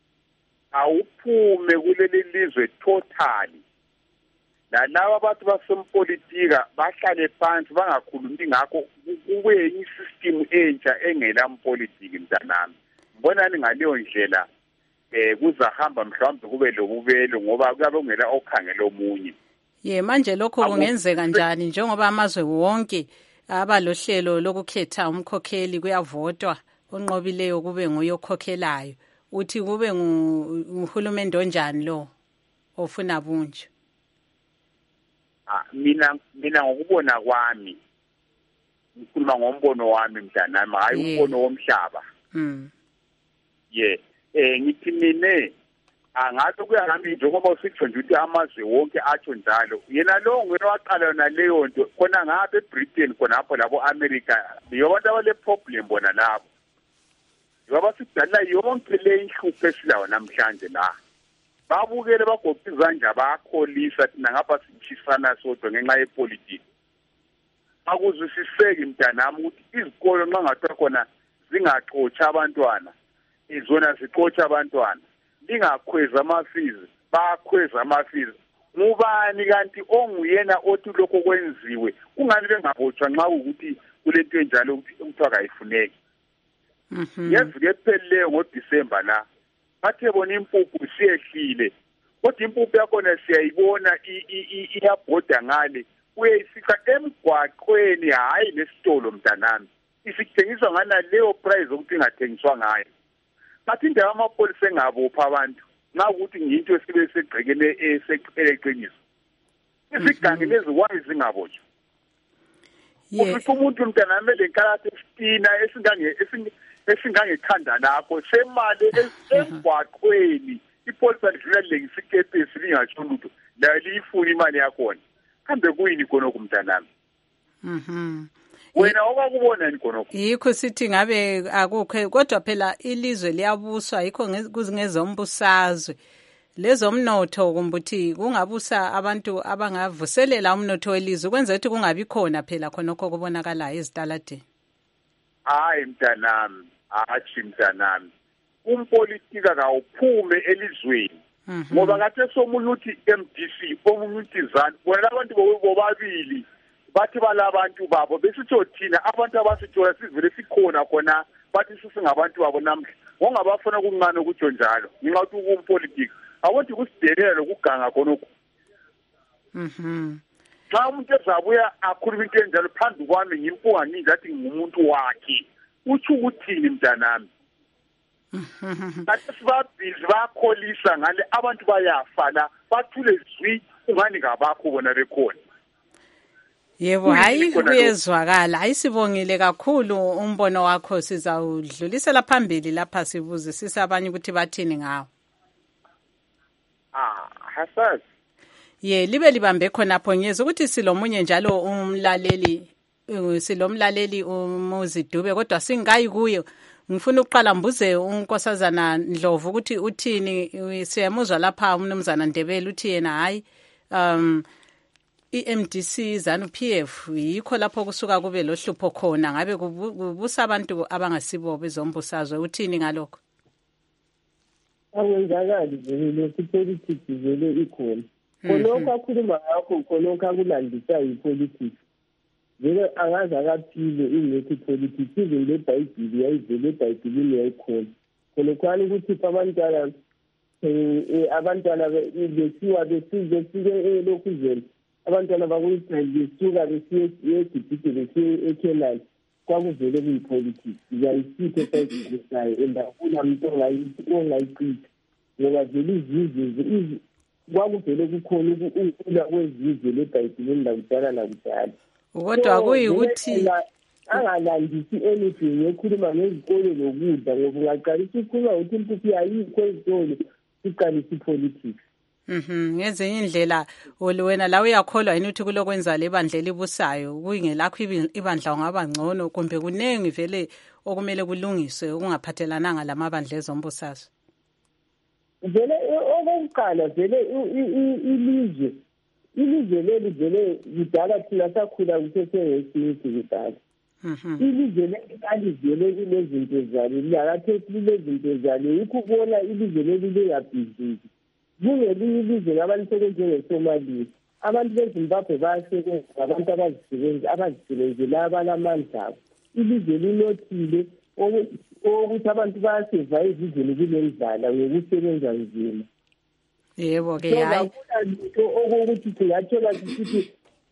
awuphume kuleli lizwe totally nalabo abantu basempolitika bahlale phansi bangakhulumi ngakho kube enye system entsha engela umpolitiki mntanami mbonani ngaleyo ndlela eh kuzahamba mhlawumbe kube lobubelo ngoba kuyabe kungela okhangela omunye ye manje lokho kungenzeka kanjani njengoba amazwe wonke abalohlelo lokukhetha umkhokheli kuyavotwa onqobileyo kube nguye okhokhelayo uthi kube nguhulumende onjani lo ofuna bunje ah mina mina ngokubona kwami ngikhuluma ngombono wami mntanami hayi umbono womhlaba mm ye eh ngithi mina angathi kuyahamba njengoba usitsho nje ukuthi amazwe wonke atsho njalo yena lo ngwena waqala naleyo nto khona ngapha eBritain khona lapho labo America yobantu abale problem bona lapho ngoba sidala yonke le inhlupho esilayo namhlanje la babukele bagopha izandla bakholisa thina ngapha sichisana sodwa ngenxa yepolitiki akuzwisiseki mntanami ukuthi izikolo nxa ngathiwa khona zingaxotsha abantwana izona ziqotsha abantwana lingakhweza amafizi bakhweza amafizi ngubani kanti onguyena othi lokho kwenziwe kungani bengabotshwa nxa ukuthi kulento enjalo ukuthi kuthiwa kayifuneki mhm yeviki ephelileyo ngoDisemba la bathe bona impuphu siyehlile kodwa impuphu yakhona siyayibona iyabhoda ngale uyayifika emgwaqweni hayi lesitolo mntanami isithengiswa ngana leyo price ukuthi ingathengiswa ngayo bathi indawo amapolisa engabopha abantu ngakuthi ngiyinto esibe segcekele eseqiniso isigangi lezi kwazi zingabotshwa ufica umuntu mntanami lenkalathe esitina esingange esingangekhanda lakho semali emgwaqweni ipolisa lidlula lengisikepesi lingatsho lutho la liyifuna imali yakhona kambe kuyini khona kumntanami mhm wena okakubona ni khona yikho sithi ngabe akukho kodwa phela ilizwe liyabuswa yikho kuzingezombusazwe lezomnotho kumbuthi kungabusa abantu abangavuselela umnotho welizwe kwenza ukuthi kungabi khona phela khonokho kubonakalayo ezitaladeni hayi mntanami athi mntanami umpolitika kawuphume elizweni ngoba kade somunye uthi M D C omunye uthi ZANU bona abantu bobabili bathi balabantu babo besitho thina abantu abasithola sivele sikhona khona bathi sisingabantu babo namhla ngongabafuna ukuncane ukutsho njalo nginxa ukuthi umpolitika awuthi kusidelela lokuganga khonokho mhm xa umuntu ezabuya akhuluma into enjalo phambi kwami ngimpuka ngizathi ngumuntu wakhe uthi ukuthini mntanami bathi sibabhizi bakholisa ngale abantu bayafa la bathule zwi ungani ngabakho bona bekhona yebo hayi kuyezwakala ayisibongile kakhulu umbono wakho sizawudlulisela phambili lapha sibuzisisa abanye ukuthi bathini ngawo ah hasazi ye libe libambe khonapho ngiyeza ukuthi silomunye njalo umlaleli silomlaleli umuzi Dube kodwa singayi kuyo ngifuna uqala mbuze unkosazana Ndlovu ukuthi uthini siyamuzwa lapha umnumzana Ndebele uthi yena hayi um i-M D C ZANU P F yikho lapho kusuka kube lohlupho khona ngabe kubusa abantu abangasibo bezombusazwe uthini ngalokho awenzakali vele ipolitics vele ikhona khonokho akhuluma ngakho khonokho akulandisa ipolitics vele angazi akaphile ingekho ipolitics even le Bhayibhili yayivele eBhayibhilini yayikhona khonokhani ukuthi abantwana abantwana besiwa besizwe elokhuzeni abantwana bakuyisrayeli besuka besiye eGibhithe besiye eKenani kwakuvele kuyipolitics yayisithe esayisisayo endafuna umuntu ongayichitha ngoba vele izizwe kwakuvele kukhona ukula kwezizwe leBhayibhilini lakudala lakudala kodwa kuyikuthi angalandisi anything ekhuluma ngezikole lokudla ngoba ungaqalisa ukukhuluma ukuthi impuphu ayikho ezitolo siqalisa ipolitics Mhm, ngezinye indlela wena la uyakholwa yini ukuthi kulokwenza lebandla elibusayo kuyingelakho ibandla ungaba ngcono kumbe kunengi vele okumele kulungiswe okungaphathelananga lamabandla ezombusazwe? Vele okokuqala vele ilizwe ilizwe leli vele kudala thina sakhula kuseseyesinti kudala. Ilizwe leli alivele kunezinto zalo liyakathethi lilezinto zalo yikho ubona ilizwe leli liyabhizinisi. Kungelinye ilizwe labantu sekunjengeSomalia. Abantu beZimbabwe bayasebenza abantu abazisebenza abazisebenzela abalamandla abo. Ilizwe linothile ukuthi abantu bayasurvive izweni kulemidlala yokusebenza nzima. Yebo ke hayi okokuthi singathola sithi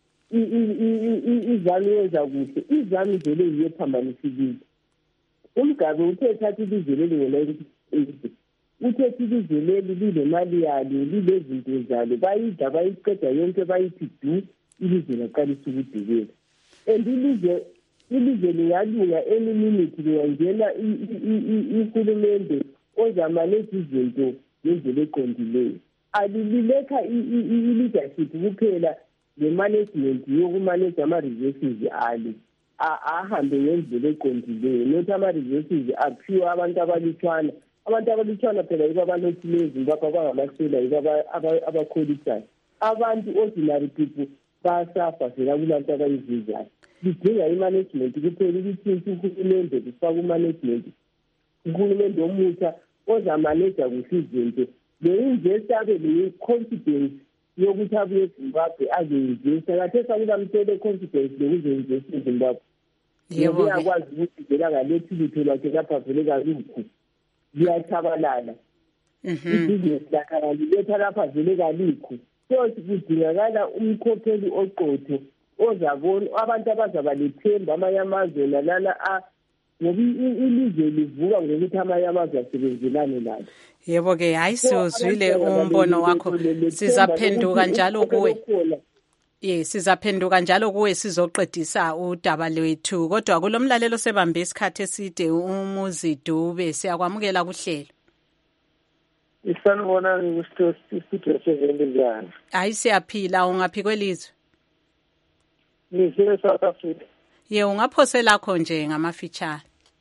izami yenza kuhle izami vele yiyo phambanisile. Umgabe uthe thatha ilizwe leli ngo-nineteen uthethe ilizwe leli linemali yalo lilezinto zalo bayidla bayiqeda yonke bayithi du ilizwe laqalisa ukudubeka. And ilizwe ilizwe liyalunga any minute liyangena ihulumende ozamanage izinto ngendlela eqondileyo. Alililetha i-leadership kuphela le-management yokumanage ama-resources ali ahambe ngendlela eqondileyo not ama-resources aphiwe abantu abalutshwana. Abantu abalutshwana phela yibo abanothileyo eZimbabwe abangamasela yibo abakholisayo. Abantu ordinary people bayasafa vela kulanto abayizizayo. Lidinga i-management kuphela ukuthi uhulumende kufaka umanagement uhulumende omutsha ozamaneja kuhle izinto. Le-investor abe le-confidence yokuthi abuye eZimbabwe aze-investa. Kathesi akulamtshele confidence lokuze-investa eZimbabwe. Yebo uyakwazi ukuthi vela ngalethi lutho lwakhe lapha vele kalukho. Liyachabalala. Ibhizinisi lakhe liletha lapha vele kalikho. So kudingakala umkhokheli oqotho ozabona abantu abazaba lethemba amanye amazwe nalana ngoba ilizwe livuka ngokuthi amanye amazwe asebenzelane lalo. Yebo ke hayi sizwile umbono wakho sizaphenduka njalo kuwe. Yes, sizaphenduka njalo kuwe sizoqedisa udaba lwethu kodwa kulomlalelo sebambe isikhathi eside umuzi Dube siyakwamukela kuhlelo. Isanibona ngisitudio sevendelana. Hayi siyaphila ungaphi kwelizwe? Ngise South Africa. Ye ungaphosela lakho nje ngamafitshana.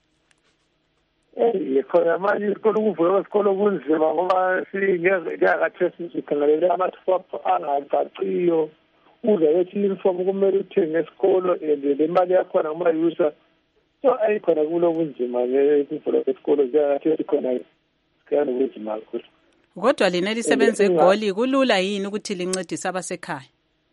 Eh khona manje isikolo kuvuka isikolo kunzima ngoba singezakathesi sikhangelela amathuba angacaciyo. Uza yethi uniform kumele uthenge esikolo and le mali yakhona uma yusa so ayikhona kulo kunzima ngekuvula kwesikolo ziyakathi khona sikhala kunzima kakhulu. Kodwa lina lisebenza eGoli kulula yini ukuthi lincedise abasekhaya?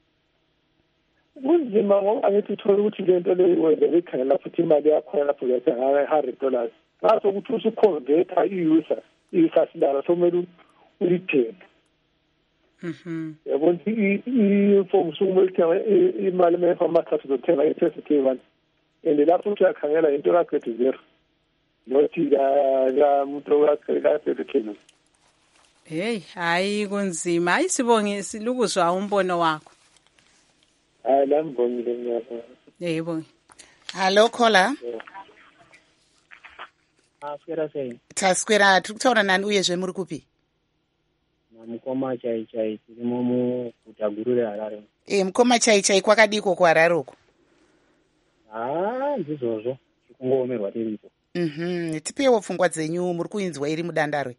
Kunzima ngoba ngithi uthola ukuthi lento leyo wenza ikhangela futhi imali yakhona lapho yathenga one hundred dollars. Ngaso ukuthi usuconverta i-user i-customer so kumele ulithenge. Mhm. Yabona i-form sumulithenga imali mefamathathu zothenga i-test one. And lapho uyakhangela into ka grade zero. Nothi la umuntu wakhe la education. Hey, hayi kunzima. Ayisibonge silukuzwa umbono wakho. Hayi la mbongile nyaka. Yebo. Hello caller. Ah, skwera sei. Taskwera tukutaura nani uyezve muri kupi? Mukoma chai chai tiri mu kutagurure Harare. Eh mukoma chai chai kwakadiko ku Harare uko? Ah, ndizozvo. Chikungomerwa tiripo. Mhm, tipewo pfungwa dzenyu muri kuinzwa iri mudandarwe.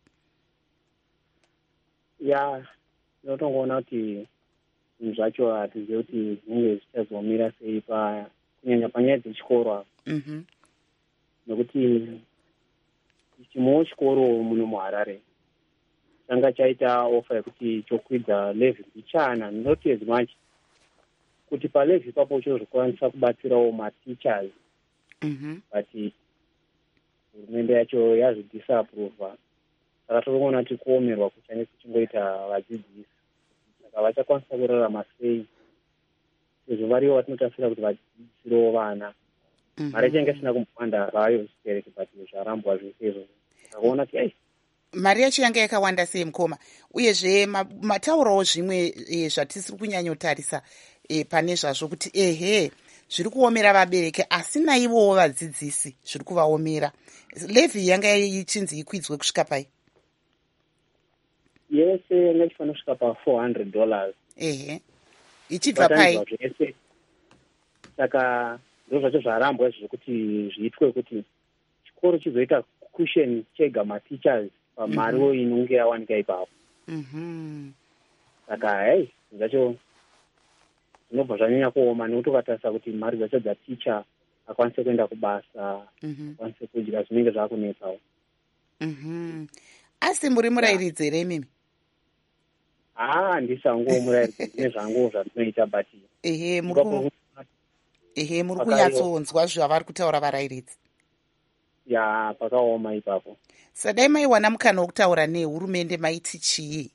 Ya, ndinotongoona kuti zvacho hatizivi kuti zvinenge zvichazomira sei pa kunyanya panyaya dzechikoro. Mhm. Nokuti chimwewo chikoro muno muHarare changa chaita ofa yekuti chokwidza levi mbichana not as much kuti palevi ipapo chozokwanisa kubatsirawo mateachers. Mhm. But hurumende yacho yazvidisapprova saka tonoona kuti kuomerwa kuchange kuchingoita vadzidzisi saka vachakwanisa kurarama sei sezvo variwo vatinotarisira kuti vadzidzisirewo vana. Mari change isina kumbowanda vayo zvikereke but zvarambwa zvese izvozvo akaona kuti ai mari yacho yanga yakawanda sei mukoma uyezve mataurawo zvimwe zvatisiri kunyanyotarisa pane zvazvo kuti ehe zviri kuomera vabereki asi naivowo vadzidzisi zviri kuvaomera. Levi yanga ichinzi ikwidzwe kusvika pai? yese ngachifana kusvika pa-four hundred dollars. Ehe. Ichibva pai? Zvese. Saka ndo zvacho zvarambwa zvekuti zviitwe kuti chikoro chizoita cushion chega ma-teachers pamariwo inonge yawanika ipapo. Mhm. Saka hey, zvacho zvinobva zvanyanya kuoma nekuti ukatarisa kuti mari dzacho dzaticha akwanise kuenda kubasa, akwanise kudya zvinenge zvakunetsawo. Mhm. Asi muri murairidzi here mimi? Ah, ndisango murairidzi dzine zvangu zvandinoita but ehe muri ehe muri kunyatsonzwa zvavari kutaura varairidzi. Ya, pakaoma ipapo. Sadai maiwana mukana wokutaura nehurumende maiti chii?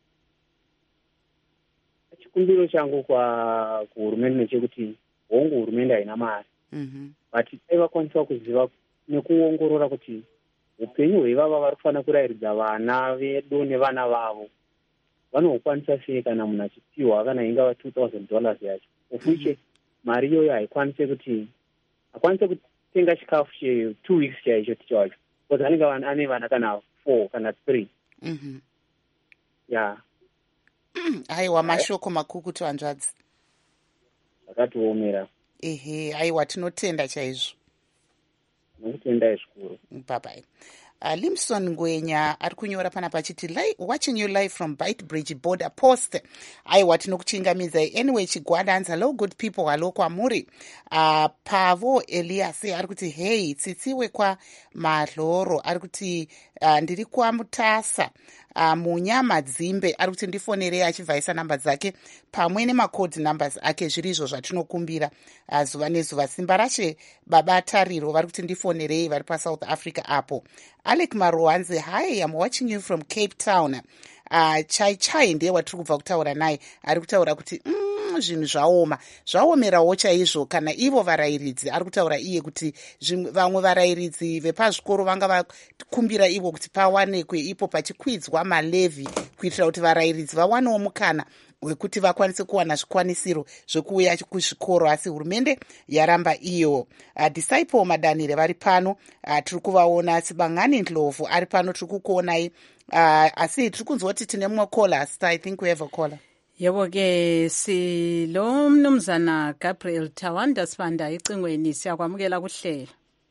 Chikumbiro changu kwa kuhurumende nechekuti hongu hurumende haina mari. Mhm. But vaikwanisa kuziva nekuongorora kuti upenyu hwevava vari kufanira kurairidza vana vedu nevana vavo vanokwanisa sei kana munhu achipiwa kana ingava two thousand dollars yacho. Ufuche mari iyoyo haikwanise kuti akwanise kutenga chikafu che two weeks chaicho ticha wacho. Because anenge ane vana kana four kana three. Mhm. Ya. Aiwa mashoko makukutu hanzvadzi. Zvakatiomera. Ehe, aiwa tinotenda chaizvo. Tinotenda zvikuru. Bye-bye. Uh, Limson Ngwenya ari kunyora pana pachiti watching you live from Beitbridge border post. Aiwa tinokuchingamidzai anyway chigwadanza. Hello good people, hello kwamuri. Uh, Pavo Elias ari kuti hey tsitsiwe kwa Madloro ari kuti uh, ndiri kwa Mutasa uh, munyama dzimbe ari kuti ndifonerei achivhaisa namba dzake pamwe nemacode numbers ake zvirizvo zvatinokumbira uh, zuva nezuva. Simba rashe baba Tariro vari kuti ndifonerei vari paSouth Africa apo. Alec Maruanze, hi, I'm watching you from Cape Town. Uh, Chai Chai ndiye watiri kubva kutaura naye ari kutaura kuti mm, zvinhu zvaoma zvaomerawo chaizvo kana ivo varairidzi. Ari kutaura iye kuti vamwe varairidzi vepazvikoro vanga vakumbira ivo kuti pawanekwe ipo pachikwidzwa malevhi kuitira kuti varairidzi vawanewo mukana wekuti vakwanise kuwana zvikwanisiro zvekuuya kuzvikoro, asi hurumende yaramba iyo. Uh, Disciple Madanire vari pano, uh, tiri kuvaona. Sibangani Ndlovu ari pano, tiri kukuonai. Uh, asi tiri kunzwa kuti tine mumwe caller. I think we have a caller. Yebo ke silo mnumzana Gabriel Tawanda Sibanda icingweni siyakwamukela kuhlelo.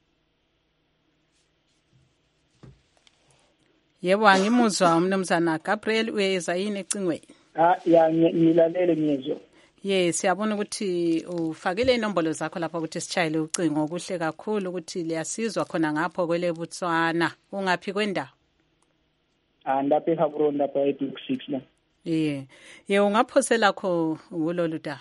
Yebo angimuzwa mnumzana Gabriel uyeza yini ecingweni? Ah ya ngilalele ngizwe. Yes, siyabona ukuthi ufakile inombolo zakho lapha ukuthi sichayile ucingo. Kuhle kakhulu ukuthi liyasizwa khona ngapho kwele Botswana. Ungaphi kwendawo? Ah ndapha eHabron lapha eDuke six la. Yeah. Ye ungaphosela kho kulolu da.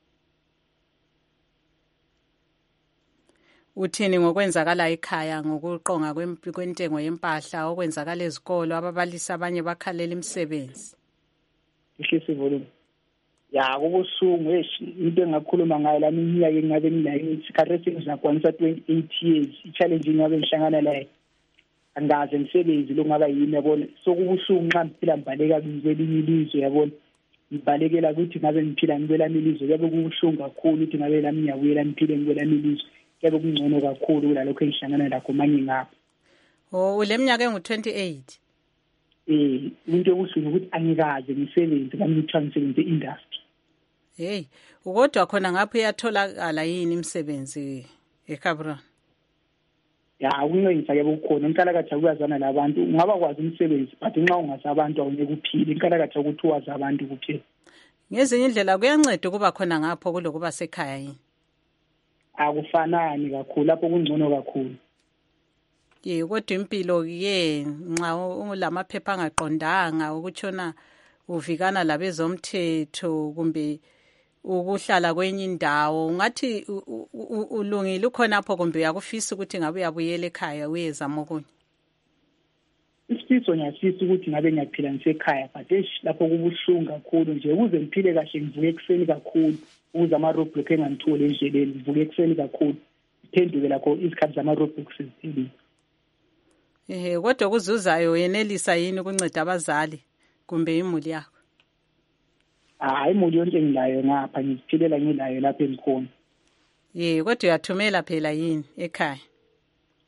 Uthini ngokwenzakala ekhaya ngokuqonga kwentengo yempahla okwenzakala ezikolo ababalisi abanye bakhalela imisebenzi? Ihlise volume. Ya kubusungu into engakhuluma ngayo lami iminyaka engabe ngilayo isikhathi sengizakwanisa twenty-eight years i-challenge ngabe ngihlangana layo angaze ngisebenzi lo ngaba yini yabona. Sokubusungu nxa ngiphila mbaleka kwelinye ilizwe yabona ngibalekela ukuthi ngabe ngiphila ngibelami ilizwe yabe kubuhlungu kakhulu ukuthi ngabe lami ngiyabuyela ngiphile ngibelami ilizwe yabe kungcono kakhulu kulalokho engihlangana lakho manje ngapha. Oh uleminyaka engu twenty-eight. Eh into yokusuka ukuthi angikaze ngisebenze kami ngitransference industry. Hey ukodwa khona ngapho uyatholakala yini imisebenzi eCameroon? Ya kungenza ke ukukhona inkalakatha kuyazana labantu ungaba kwazi umsebenzi but nxa ungasabantu awunye kuphila inkalakatha ukuthi wazi abantu kuphela. Ngezinye indlela kuyanceda kuba khona ngapho kulokuba sekhaya yini? Akufanani kakhulu lapho kungcono kakhulu. Ye kodwa impilo ke nxa ulamaphepha angaqondanga ukutshona uvikana labezomthetho kumbe ukuhlala kwenye indawo ungathi ulungile khonapho kumbe uyakufisa ukuthi ngabe uyabuyela ekhaya uyezama okunye? Isifiso ngiyafisa ukuthi ngabe ngiyaphila ngisekhaya but lapho kubuhlungu kakhulu nje ukuze ngiphile kahle ngivuke ekseni kakhulu ukuze ama-roadblock engangitholi endleleni ngivuke ekseni kakhulu ngiphenduke lakho izikhathi zama-roadblocks ziphelile. Eh kodwa kuzuzayo yenelisa yini ukunceda abazali kumbe imuli yakho? Ah imuli yonke ngilayo ngapha ngiziphilela ngilayo lapha engikhona. Eh kodwa uyathumela phela yini ekhaya?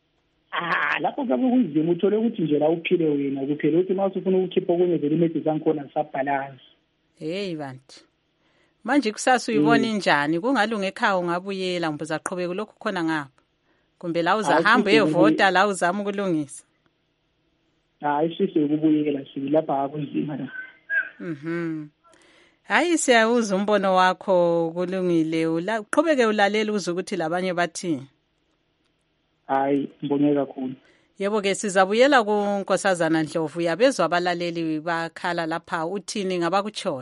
ah lapho kabe kunzima uthole ukuthi nje la uphile wena kuphela ukuthi mase ufuna ukukhipha okunye vele imedi zankhona sabhalance. Hey bantu manje kusasa uyibona injani kungalunga ekhaya ungabuyela mbuza aqhubeke lokho khona ngapha kumbe la uzahamba uyevota la uzama ukulungisa. Hayi sise ukubuyela silapha akunzima la. Mhm. Hayi siyawuza umbono wakho kulungile ula uqhubeke ulalela uze ukuthi labanye bathi. Hayi mbonye kakhulu. Yebo ke sizabuyela kuNkosazana Ndlovu yabezwa abalaleli bakhala lapha uthini ngabakuchoyo.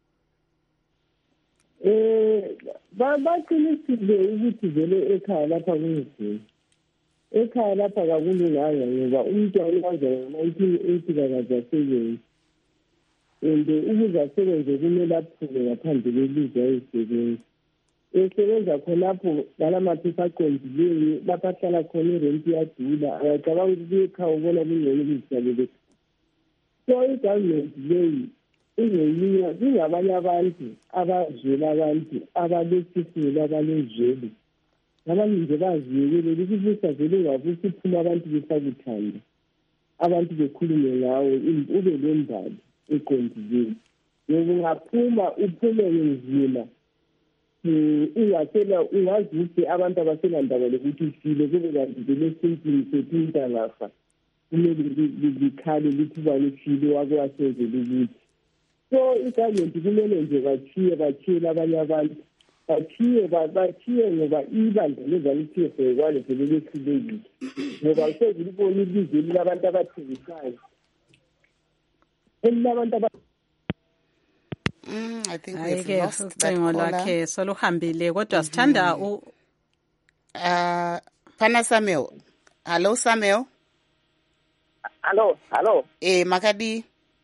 Eh baqinisile ukuthi vele ekhaya lapha kunzima. Ekhaya lapha kakulunganga ngoba umntwana wazalwa nineteen eighty kakazasebenzi. And ukuze asebenze kumele aphume ngaphandle kwelizwe ayisebenza. Esebenza khonapho ngalamaphepha aqondileyo lapho ahlala khona irenti iyadula akacabanga ukuthi ekhaya ubona kungcono ukuzihlalele. So i-government leyi ingeyiya ingabanye abantu abazwela abantu abalesifuna abalezwele abanye nje baziyekelele ukuthi vele ungabuthi uphuma abantu besakuthanda abantu bekhulume ngawe ube lendaba eqondileyo. Ngoba ungaphuma uphume nzima ungathela ungazi ukuthi abantu abaselandaba lokuthi ufile kube kanti vele esintwini sethu intalafa kumele likhale lithi ubani ufile wakwasenzela ukuthi. So i-government kumele nje bathiye bathiyele abanye abantu bathiye bathiye ngoba ibandla lezanithiye sekwale vele lehlulekile ngoba usezile ubona ilizwe labantu abathengisayo elabantu aba Mm, I think we've we've lost that caller. caller. Soluhambile kodwa sithanda u uh Pana Samuel. Hello Samuel. Hello, hello. Eh makadi.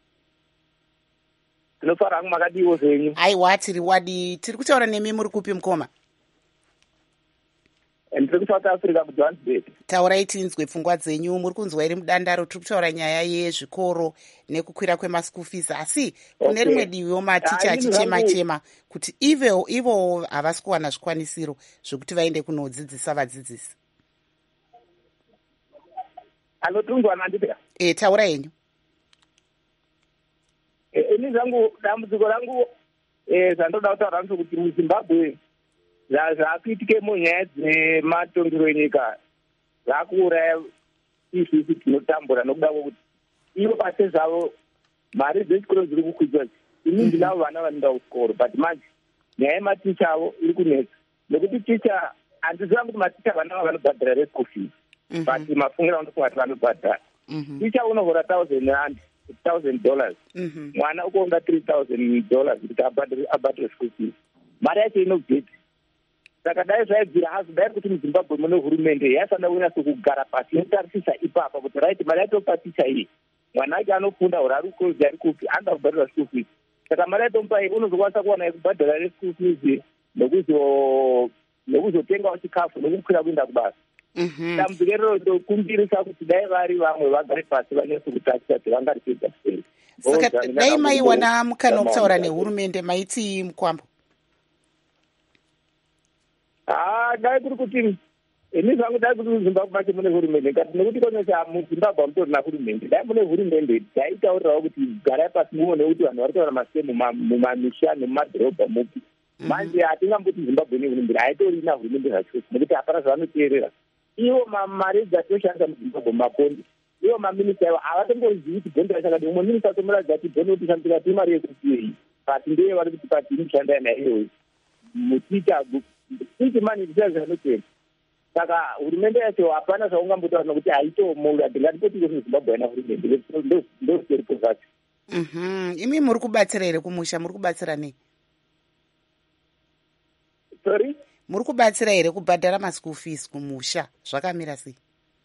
Hello fara makadi wozenyu. Ai wati riwadi tiri kutaura nemi muri kupi mkoma? Ndiri kuSouth Africa ku Johannesburg. Taurai tinzwe pfungwa dzenyu muri kunzwa iri mudandaro tiri kutaura nyaya yezvikoro nekukwira kwema-school fees asi kune rimwe diviwo maticha achichema chema kuti ivo ivo havasi kuwana zvikwanisiro zvokuti vaende kunodzidzisa vadzidzisi. Alo tunzwa nandipera. Eh taura henyu. Eh ini zangu dambudziko rangu eh zandoda kutaura ndiro kuti muZimbabwe zvakuitike munyaya dzematongero enyika zvakuuraya isisi tinotambura nokuda kwokuti ivo pase zvavo mari dzechikoro dziri kukwidzwa ini ndinavo vana vanoenda kuchikoro but manje nyaya yematicha avo iri kunetsa nekuti ticha handiziva kuti maticha vana ava vanobhadhara reschool fees but mafungiro anofunga kuti vanobhadhara ticha unohora thousand rand thousand dollars mwana ukounga three thousand dollars kuti abhadhare school fees mari yacho inobveti saka dai zvaibvira hazo dai kuti muZimbabwe mune hurumende yasada kunyaso kugara pasi yotarisisa ipapa kuti right mari yatopa ticha iyi mwana ake anofunda uri ari kukozi ari kupi anoda kubhadhara school fees saka mari yatomupa iyi unozokwanisa kuwana yekubhadhara reschool fees nekuzotengawo chikafu nekukwira kuenda kubasa. Dambudziko iroro ndokumbirisa kuti dai vari vamwe vagare pasi vanyaso kutarisa kuti vangaripedza sei. Saka dai maiwana mukana wokutaura nehurumende maiti mukwambo. Ah, dai kuri kuti ini zvangu dai kuti muZimbabwe macho mune hurumende ngati nekuti konesa muZimbabwe hamutorina hurumende dai mune hurumende daitaurirawo kuti garai pasi muone kuti vanhu vari kutaura masemu mumamisha nemumadhorobha mupi manje hatingamboti Zimbabwe ine hurumende haitorina hurumende zvacho nekuti hapana zvavanoteerera ivo mari dzatoshandisa muZimbabwe makondi ivo maminista ivo havatombozivi kuti gondo rachakati umwe minista tomuradza kuti gondo kushandira ti mari yekutiei pati ndeye vari kuti pati inoshanda naiyoyo muticha kuti mani zvichazvanotenda saka hurumende yacho hapana zvaungambotaura nokuti haitomo hatingatipoti kuti Zimbabwe haina hurumende ndoseripo zvacho. Imi muri kubatsira here kumusha muri kubatsira nei? Sorry? Muri kubatsira here kubhadhara ma-school fees kumusha zvakamira sei?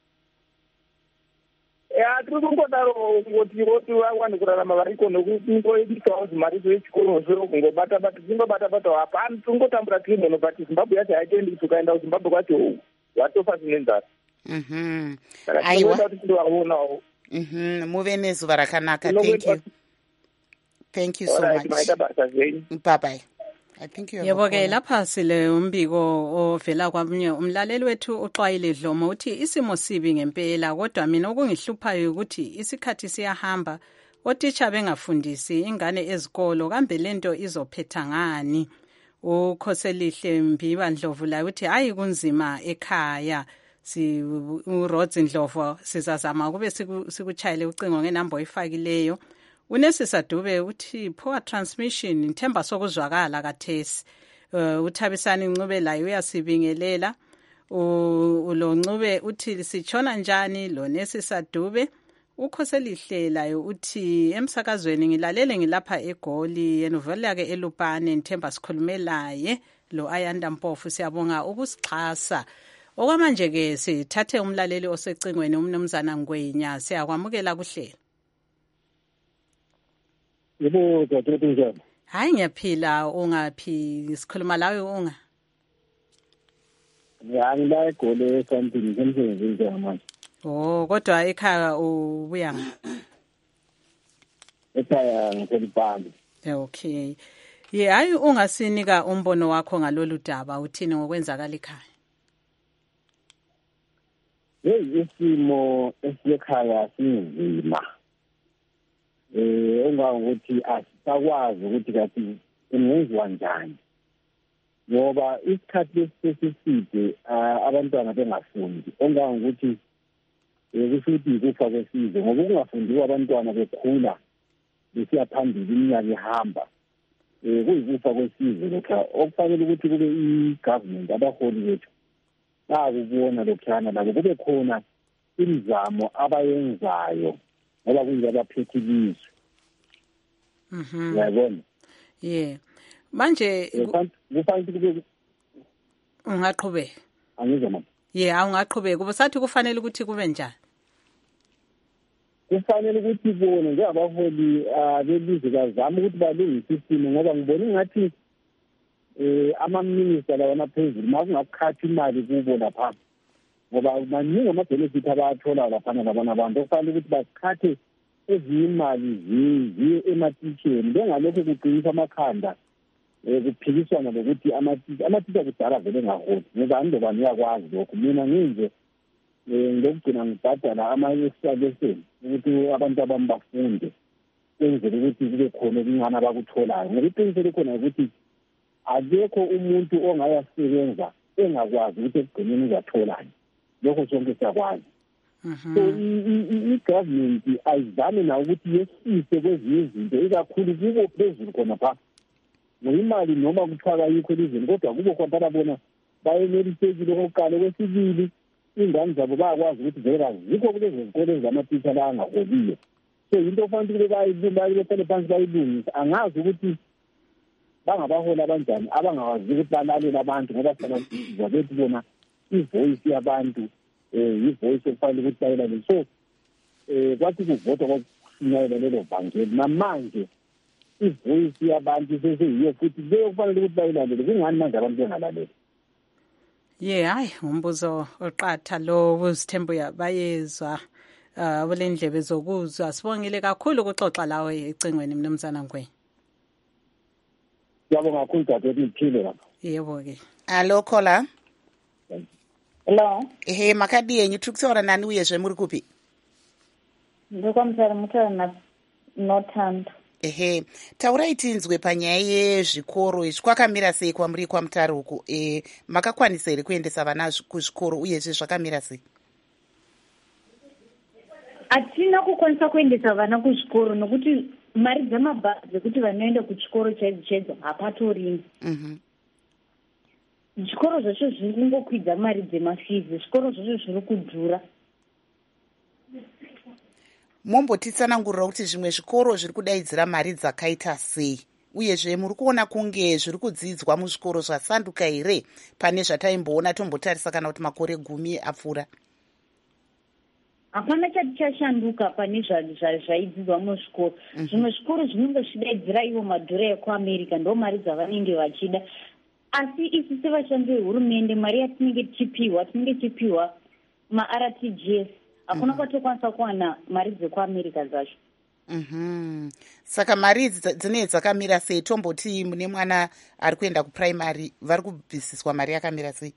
Ya tiri kungodaro kuti voti vawane kurarama variko nokungoidisawo zimari zvechikoro zvo kungobata bata tingobata bata hapana tingotambura tiri but Zimbabwe yacho haitendi kuti ukaenda kuZimbabwe kwacho watofa zvine nzara. Aiwa kuti tindovaonawo. Muve nezuva rakanaka. Thank you. Thank you so much. Bye bye. I think you yebo ke lapha sile umbiko ovela kwamnye umlaleli wethu uxwayile Dlomo uthi isimo sibi ngempela kodwa mina okungihluphayo ukuthi isikhathi siyahamba otitsha bengafundisi ingane ezikolo kambe lento izophetha ngani. Ukhoselihle Mbiba Ndlovu la uthi hayi kunzima ekhaya si uRods Ndlovu sizazama kube sikuchayele ucingo ngenamba oyifakileyo. Unesisa Dube uthi poor transmission ithemba sokuzwakala kathesi. Uh, uthabisani Ncube la uyasibingelela. Ulo Ncube uthi sichona njani lo Nesisa Dube. Ukhoselihle layo uthi emsakazweni ngilalele ngilapha eGoli yenovela ke eLupane nithemba sikhulumelaye lo Ayanda Mpofu siyabonga ukusixhasa. Okwamanje ke sithathe umlaleli osecingweni umnumzana Ngwenya siyakwamukela kuhlelo. Yebo dadethu njani? Hayi ngiyaphila ungaphi sikhuluma lawe unga? Ya ngila eGoli eSandton ngemsebenzini nje manje. Oh kodwa ekhaya ubuya nga? Ekhaya ngiselipani. Okay. Ye hayi ungasinika umbono wakho ngalolu daba uthini ngokwenzakala ekhaya? Hey isimo esikhaya sinzima. Eh ungangokuthi asisakwazi ukuthi kathi kungenziwa njani. Ngoba isikhathi lesiside abantwana bengafundi ongangokuthi ukuthi kufa kwesizwe ngoba kungafundiwa abantwana bekhula besiya phambili iminyaka ihamba eh kuyikufa kwesizwe lokho okufanele ukuthi kube i-government abaholi bethu bakubona lokhana labo kube khona imizamo abayenzayo ngoba kunje abaphethe ilizwe. Mhm. Yabona. Yeah. Manje kufanele kube ungaqhubeka. Angizwa mama. Yeah, awungaqhubeka ubusathi kufanele ukuthi kube njani? Kufanele ukuthi bona njengabaholi belizwe bazama ukuthi balungise isimo ngoba ngibona ngathi eh ama minister lawa naphezulu makungakhathi imali kubo lapha ngoba maningi ama benefit abathola lapha nabana abantu kufanele ukuthi bakhathe ezimali ziye emateachers bengalokho kuqinisa amakhanda eh kuphikiswana lokuthi amateacher amateacher kudala vele ngaholi ngoba andobani yakwazi lokho mina nginje eh ngokugcina ngibhadala ama-extra lesson ukuthi abantu abami bafunde kwenzele ukuthi kube khona okuncane abakutholayo ngoba iqiniselo likhona ukuthi akekho umuntu ongayasebenza engakwazi ukuthi ekugcineni uzatholani lokho sonke siyakwazi. So i-government ayizame na ukuthi yehlise kwezinye izinto ikakhulu kubo phezulu khona pha ngoimali noma kuthiwa ayikho elizweni kodwa kubo khona bona bayenelisekile okokuqala okwesibili ingane zabo bayakwazi ukuthi vele zikho kulezi zikole ezamateacher la angaholiyo. So into ofanele kube bayilungisa behlale phansi bayilungisa angazi ukuthi bangabahola abanjani abangawazi ukuthi balalela abantu ngoba sana bethu bona ivoice yabantu eh ivoice efanele ukuthi bayilale. So eh kwathi kuvotwa kokusinyayela lelo bhangeli namanje ivoice yabantu seseyiyo futhi leyo kufanele ukuthi bayilalele kungani manje abantu bengalaleli. Yeah, hayi umbuzo oqatha lo uzithembu yabayezwa uh bulendlebe zokuzwa sibongile kakhulu ukuxoxa lawe ecingweni mnumzana Ngwenya. Yabonga kakhulu dadethu iphile lapha. Yebo ke. Hello caller. Hello. Ehe makadi yenyu tukutsaura nani uyezve muri kupi? Ndokwamutara mutara na Northand. Ehe taurai tinzwe panyaya yezvikoro izvi kwakamira sei kwamuri kwamutare uku eh makakwanisa here kuendesa vana kuzvikoro uyezve zvakamira sei? Hatina kukwanisa kuendesa vana kuzvikoro nokuti mari dzamabhazi ekuti vanoenda kuchikoro chaidzo chaidzo hapatorimo. Mhm. Zvikoro zvacho zviri kungokwidza mari dzemafizi, zvikoro zvacho zviri kudhura. Mombotitsanangurira kuti zvimwe zvikoro zviri kudaidzira mari dzakaita sei uyezve muri kuona kunge zviri kudzidzwa muzvikoro zvasanduka here pane zvataimboona tombotarisa kana kuti makore gumi apfuura? Hapana chati chashanduka pane zvaidzidzwa muzvikoro. Zvimwe zvikoro zvinenge zvidaidzira ivo madhora ekuAmerica ndo mari dzavanenge vachida. Asi isi sevashandi vehurumende mari yatinenge tichipiwa tinenge tichipiwa ma-R T G S hakuna kwatokwanisa kuwana mari dzekuAmerica dzacho. Mhm. Saka mari dzine dzakamira sei? Tomboti mune mwana ari kuenda kuprimary vari kubvisiswa mari yakamira sei?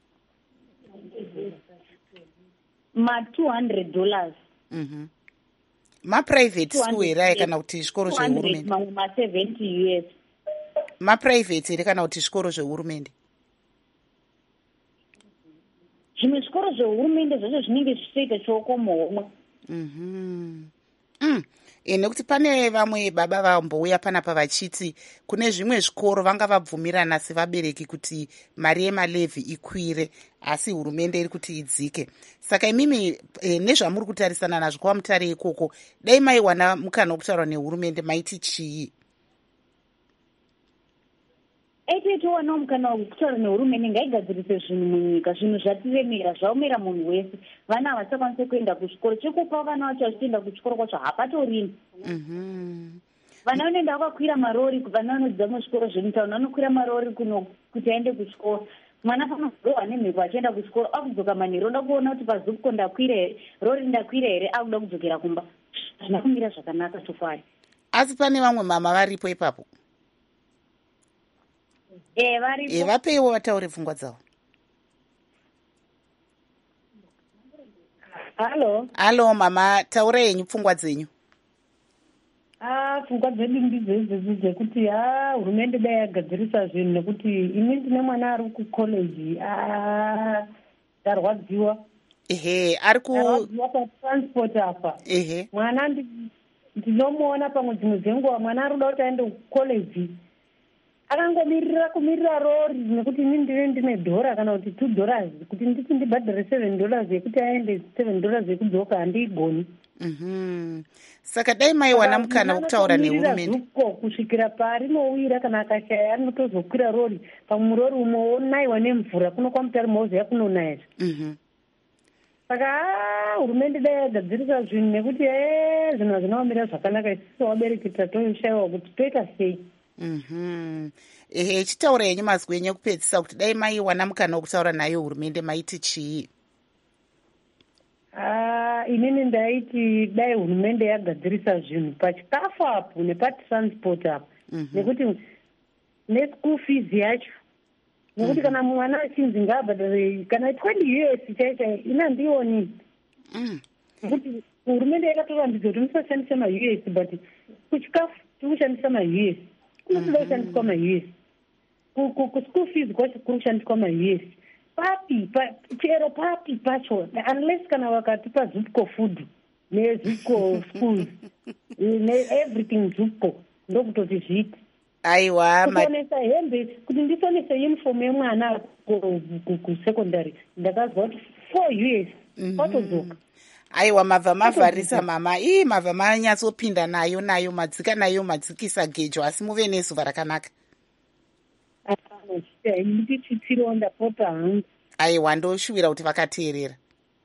ma two hundred dollars. Mhm. Ma-private school here kana kuti zvikoro zvehurumende? Mamwe ma-seventy U S. Ma-private here kana kuti zvikoro zvehurumende? Zvimwe zvikoro zvehurumende zvacho zvinenge zvichitoita chiokomo homwe. Mhm. Mm. E, nekuti pane vamwe baba vambouya panapa vachiti kune zvimwe zvikoro vanga vabvumirana sevabereki kuti mari yemalevhi ikwire asi hurumende iri kuti idzike. Saka imimi e, nezvamuri kutarisana nazvo kwamutare ikoko, dai maiwana mukana wokutaura nehurumende maiti chii? Eititowana mukana wokutaura nehurumende ngaigadzirise zvinhu munyika, zvinhu zvatiremera zvaomera munhu wese. Vana havachakwanisi kuenda kuzvikoro, chekupa vana vacho vachienda kuchikoro kwacho hapatorimi. Mhm. Vana vanoenda vakakwira marori, vana vanodzidza muzvikoro zvemutauni vanokwira marori kuno kuti aende kuchikoro. Mwana panozowa nemhepo achienda kuchikoro akudzoka manheru oda kuona kuti pazupco ndakwira here, rori ndakwira here, akuda kudzokera kumba. Hazvina kumira zvakanaka sofari. Asi pane vamwe mama varipo ipapo? Eh, varipo. E, vapeiwo vataure pfungwa dzavo. Halo. Halo mama, taura yenyu pfungwa dzenyu. Ah, pfungwa dzedu ndidzo idzodzo dzekuti ha hurumende dai yagadzirisa zvinhu nekuti ini ndine mwana ari kucollege. Ah, ndarwadziwa. Ehe, ari ku Ndarwadziwa patransport apa. Ehe. Mwana ndinomuona pamwe dzimwe dzenguva mwana ari kuda kuti aende kucollege. Akangomirira kumirira rori nekuti ini ndine ndine dhora kana kuti two dollars kuti nditi ndibhadhare seven dollars yekuti aende seven dollars yekudzoka handiigoni. Mhm. Saka dai maiwana mukana wokutaura nehurumende kusvikira paarinowira kana akashaya anotozokwira rori pamwe rori umwe onaiwa nemvura kuno kwamutare mauziya kunonaya. Mhm. Saka hurumende dai yagadzirisa zvinhu nekuti e zvinhu hazvina kumira zvakanaka isusu vabereki tatoshayiwa kuti toita sei. Mhm. Ehe, chitaura yenyu mazwi enyu ekupedzisa kuti dai maiwana mukana wokutaura nayo hurumende maiti chii? Ah, inini ndaiti dai hurumende yagadzirisa zvinhu pachikafu apo nepatransport apo. Nekuti neschool fees yacho. Nekuti kana mwana achinzi ngaabhadhare kana twenty U S chaicha ina ndioni. Nekuti hurumende yakatorambidzwa kuti musashandisa ma-U S but kuchikafu tikushandisa ma-U S. Kunotoda kushandiswa ma-U S. Kuschool fees kwacho kurikushandiswa ma-U S. Papi, chero papi pacho, unless kana wakatipa Zupco food, ne Zupco schools, ne everything Zupco, ndokutoti zviti. Aiwa, kutonesa hembe, kuti nditonese uniform yemwana kusecondary, ndakazwa kuti four U S, patodzoka. Aiwa, mabva mavharisa mama, ii mabva manyatsopinda nayo nayo madzika nayo madzikisa gejo, asi muve nezuva rakanaka. Aiwa, ndoshuvira kuti vakateerera.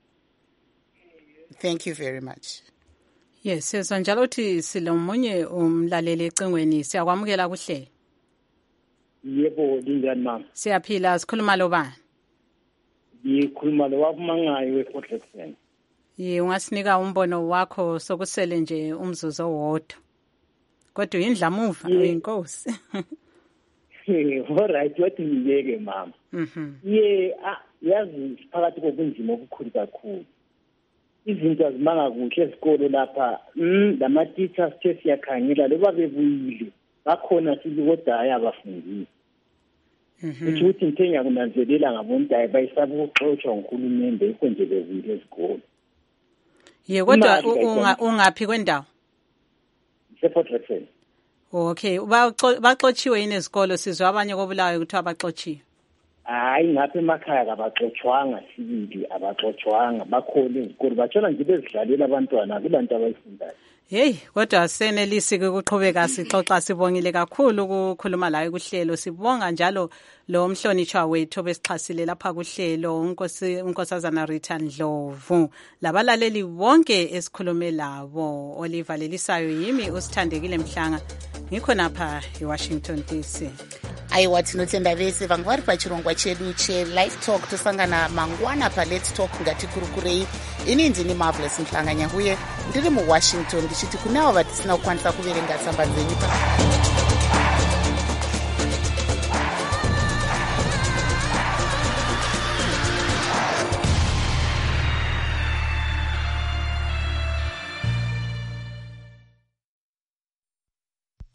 Thank you very much. Yes, sezwa njalo uthi silomunye umlaleli ecingweni, siyakwamukela kuhlelo. Yebo, linjani mama? Siyaphila, sikhuluma lo bani? Ngikhuluma lo wakumangayo we-Fort Jackson. Ye, ungasinika umbono wakho sokusele nje umzuzu owodwa. Kodwa indlamuva inkosi. Alright, wathi ngiyeke mama. Mhm. Ye, yazi phakathi kobunzima obukhulu kakhulu. Izinto azimanga kuhle esikolo lapha. Mm, lama teachers test siyakhangela loba bebuyile. Bakhona sithi kodwa ayabafundisa. Mhm. Uthi uthi ngithenga kunanzelela ngabontayi bayisaba ukuxoshwa nguhulumende ikho nje bebuyile esikolo. Ye, kodwa ungaphi kwendawo? Se-Fort Jackson. Okay, baxotshiwe yini ezikolo sizwe abanye kobulawayo ukuthi abaxotshiwe? Hayi, ngapha emakhaya kabaxotshwanga sibili, abaxotshwanga bakhona ezikolo batshona nje bezidlalela abantwana kulanto abayifundayo. Hey, kodwa senelisi ukuqhubeka sixoxa, sibongile kakhulu ukukhuluma lawe kuhlelo. Sibonga njalo lo mhlonishwa wethu besixhasile lapha kuhlelo, unkosi unkosazana Rita Ndlovu, labalaleli bonke esikhulume labo. Oliver Lelisayo yimi usithandekile Mhlanga, ngikho napha eWashington D C. aiwa tinotenda vese vanga vari pachirongwa chedu chelive talk. Tosangana mangwana palets talk ngatikurukurei. Ini ndini Marvelous Mhlanganya uye ndiri muwashington ndichiti kunavo vatisina kukwanisa kuverenga tsamba dzenyu.